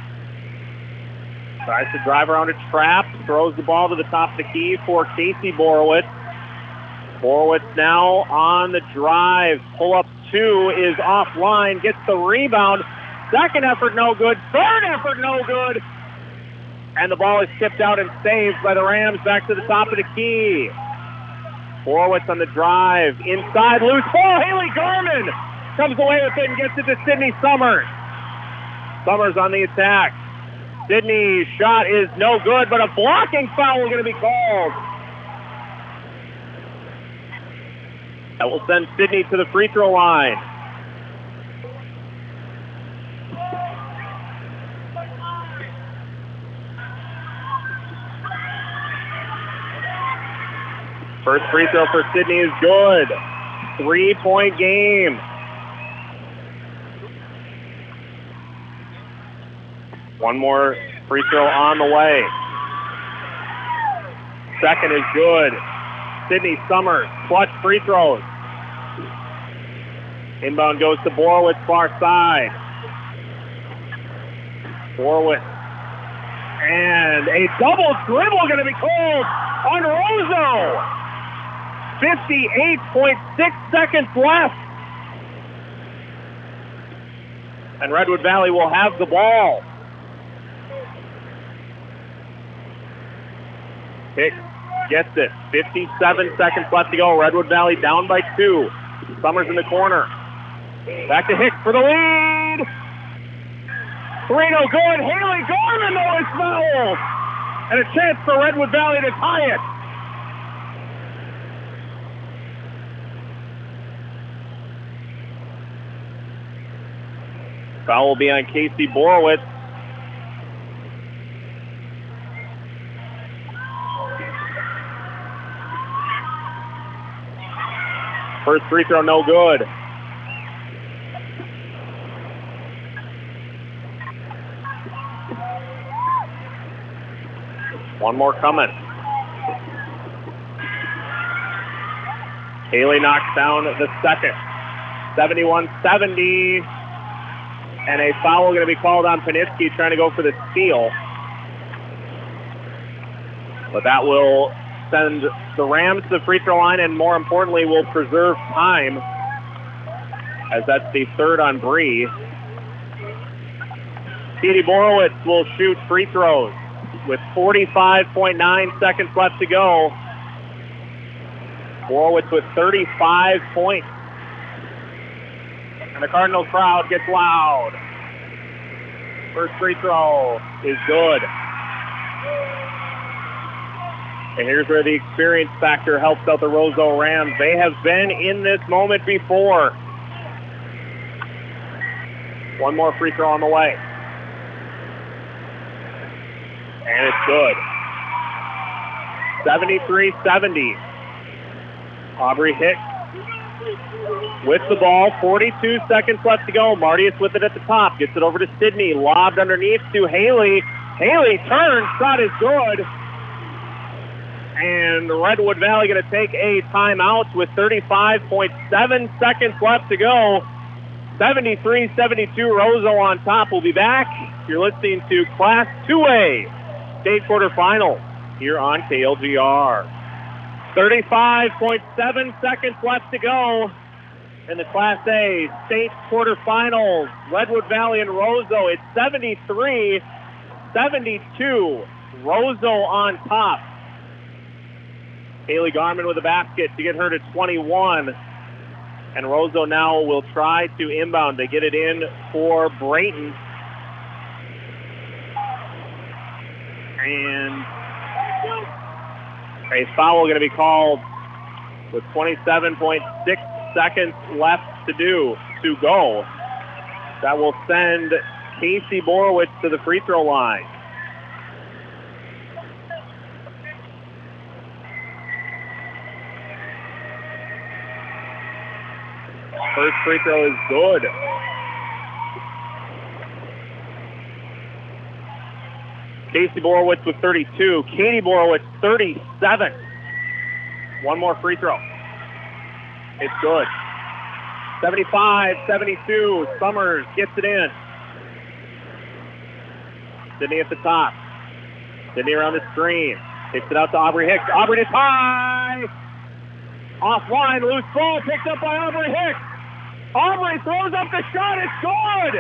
Speaker 3: tries to drive around a trap. Throws the ball to the top of the key for Casey Borowitz. Borowitz now on the drive. Pull up two is offline. Gets the rebound. Second effort no good. Third effort no good. And the ball is tipped out and saved by the Rams back to the top of the key. Borowitz on the drive. Inside, loose ball. Haley Garman comes away with it and gets it to Sydney Summers. Summers on the attack. Sydney's shot is no good, but a blocking foul is going to be called. That will send Sydney to the free throw line. First free throw for Sydney is good. Three-point game. One more free throw on the way. Second is good. Sydney Summers, clutch free throws. Inbound goes to Borowitz, far side. Borowitz And a double dribble going to be called on Roseau. fifty-eight point six seconds left. And Redwood Valley will have the ball. Hicks gets it. fifty-seven seconds left to go. Redwood Valley down by two. Summers in the corner. Back to Hicks for the lead. Three no good. Haley Gorman though is fouled. And a chance for Redwood Valley to tie it. Foul will be on Casey Borowitz. First free throw, no good. One more coming. Haley knocks down the second. seventy-one seventy. And a foul going to be called on Panitsky trying to go for the steal. But that will send the Rams to the free throw line and more importantly will preserve time as that's the third on Bree. Katie Borowitz will shoot free throws with forty-five point nine seconds left to go. Borowitz with thirty-five points. And the Cardinal crowd gets loud. First free throw is good. And here's where the experience factor helps out the Roseau Rams. They have been in this moment before. One more free throw on the way. And it's good. seventy-three seventy. Aubrey Hicks with the ball. forty-two seconds left to go. Martius with it at the top. Gets it over to Sydney. Lobbed underneath to Haley. Haley turns. Shot is good. And Redwood Valley going to take a timeout with thirty-five point seven seconds left to go. seventy-three seventy-two, Roseau on top. We'll be back. You're listening to Class two A State Quarterfinals here on K L G R. thirty-five point seven seconds left to go in the Class A State Quarterfinals. Redwood Valley and Roseau. It's seventy-three seventy-two. Roseau on top. Haley Garman with a basket to get her to twenty-one. And Roseau now will try to inbound. They get it in for Brayton. And a foul going to be called with twenty-seven point six seconds left to do, to go. That will send Casey Borowitz to the free throw line. First free throw is good. Casey Borowitz with thirty-two. Katie Borowitz, thirty-seven. One more free throw. It's good. seventy-five seventy-two. Summers gets it in. Sydney at the top. Sydney around the screen. Takes it out to Aubrey Hicks. Aubrey is high. Offline, loose ball picked up by Aubrey Hicks. Aubrey throws up the shot. It's good.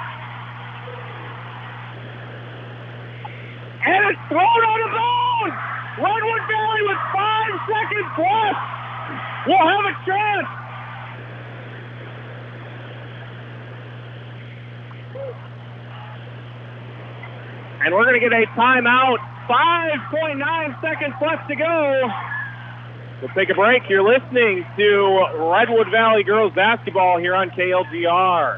Speaker 3: And it's thrown out of bounds. Redwood Valley with five seconds left will have a chance. And we're going to get a timeout. five point nine seconds left to go. We'll take a break. You're listening to Redwood Valley Girls Basketball here on K L G R.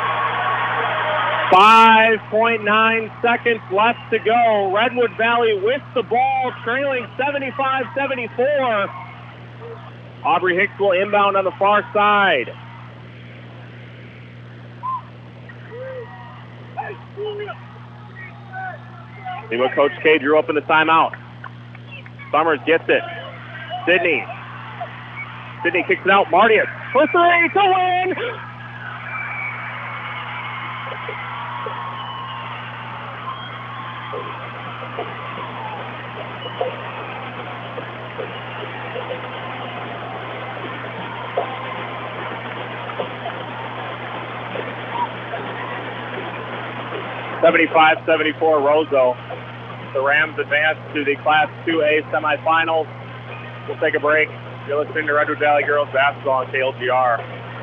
Speaker 3: five point nine seconds left to go. Redwood Valley with the ball, trailing seventy-five seventy-four. Aubrey Hicks will inbound on the far side. See what Coach K drew up in the timeout. Summers gets it. Sydney. Sydney kicks it out. Martius for three to win. seventy-five seventy-four Roseau. The Rams advance to the Class two A semifinals. We'll take a break. You're listening to Redwood Valley Girls Basketball on K L G R.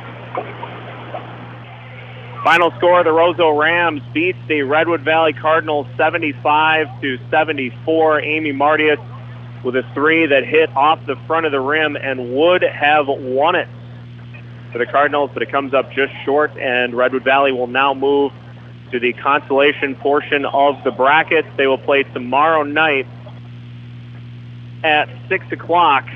Speaker 3: Final score, the Roseau Rams beats the Redwood Valley Cardinals seventy-five to seventy-four. Amy Martius with a three that hit off the front of the rim and would have won it for the Cardinals, but it comes up just short, and Redwood Valley will now move to the consolation portion of the bracket. They will play tomorrow night at six o'clock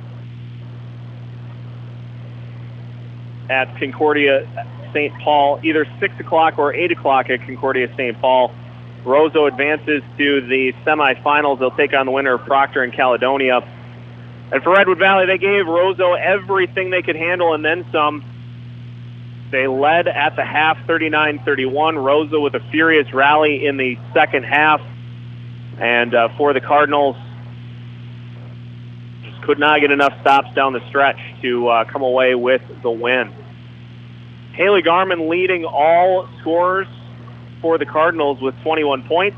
Speaker 3: at Concordia Saint Paul, either six o'clock or eight o'clock at Concordia Saint Paul. Roseau advances to the semifinals. They'll take on the winner of Proctor and Caledonia. And for Redwood Valley, they gave Roseau everything they could handle and then some. They led at the half thirty-nine thirty-one. Roseau with a furious rally in the second half. And uh, for the Cardinals, just could not get enough stops down the stretch to uh, come away with the win. Haley Garman leading all scorers for the Cardinals with twenty-one points.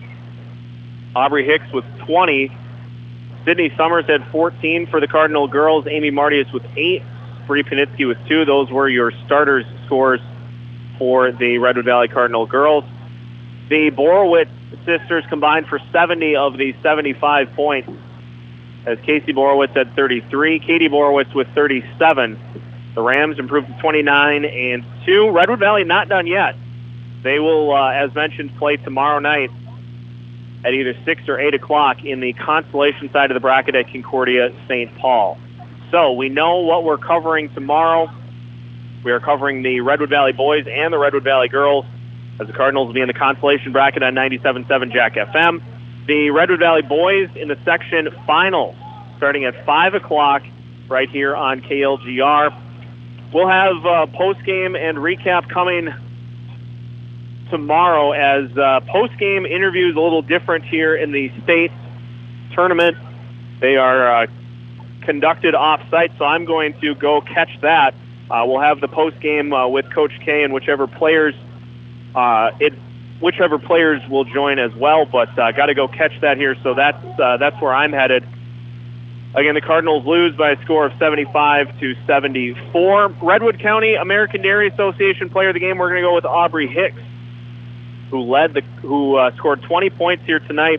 Speaker 3: Aubrey Hicks with twenty. Sydney Summers had fourteen for the Cardinal girls. Amy Martius with eight. Bree Panitsky with two. Those were your starters scores for the Redwood Valley Cardinal girls. The Borowitz sisters combined for seventy of the seventy-five points, as Casey Borowitz had thirty-three. Katie Borowitz with thirty-seven. The Rams improved to twenty-nine and two. Redwood Valley not done yet. They will, uh, as mentioned, play tomorrow night at either six or eight o'clock in the consolation side of the bracket at Concordia Saint Paul. So we know what we're covering tomorrow. We are covering the Redwood Valley boys and the Redwood Valley girls, as the Cardinals will be in the consolation bracket on ninety-seven point seven Jack F M. The Redwood Valley boys in the section finals, starting at five o'clock right here on K L G R. We'll have uh, post-game and recap coming tomorrow, as uh, post-game interviews a little different here in the state tournament. They are uh, conducted off-site, so I'm going to go catch that. Uh, we'll have the post-game uh, with Coach K and whichever players uh, it, whichever players will join as well, but uh, got to go catch that here, so that's, uh, that's where I'm headed. Again, the Cardinals lose by a score of seventy-five to seventy-four. Redwood County American Dairy Association player of the game, we're going to go with Aubrey Hicks, who led the who uh, scored twenty points here tonight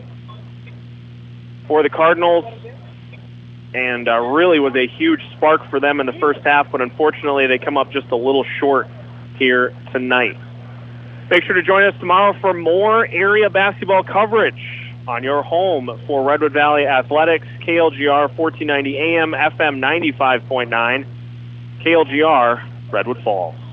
Speaker 3: for the Cardinals, and uh, really was a huge spark for them in the first half, but unfortunately they come up just a little short here tonight. Make sure to join us tomorrow for more area basketball coverage on your home for Redwood Valley Athletics. K L G R fourteen ninety A M, F M ninety-five point nine, K L G R, Redwood Falls.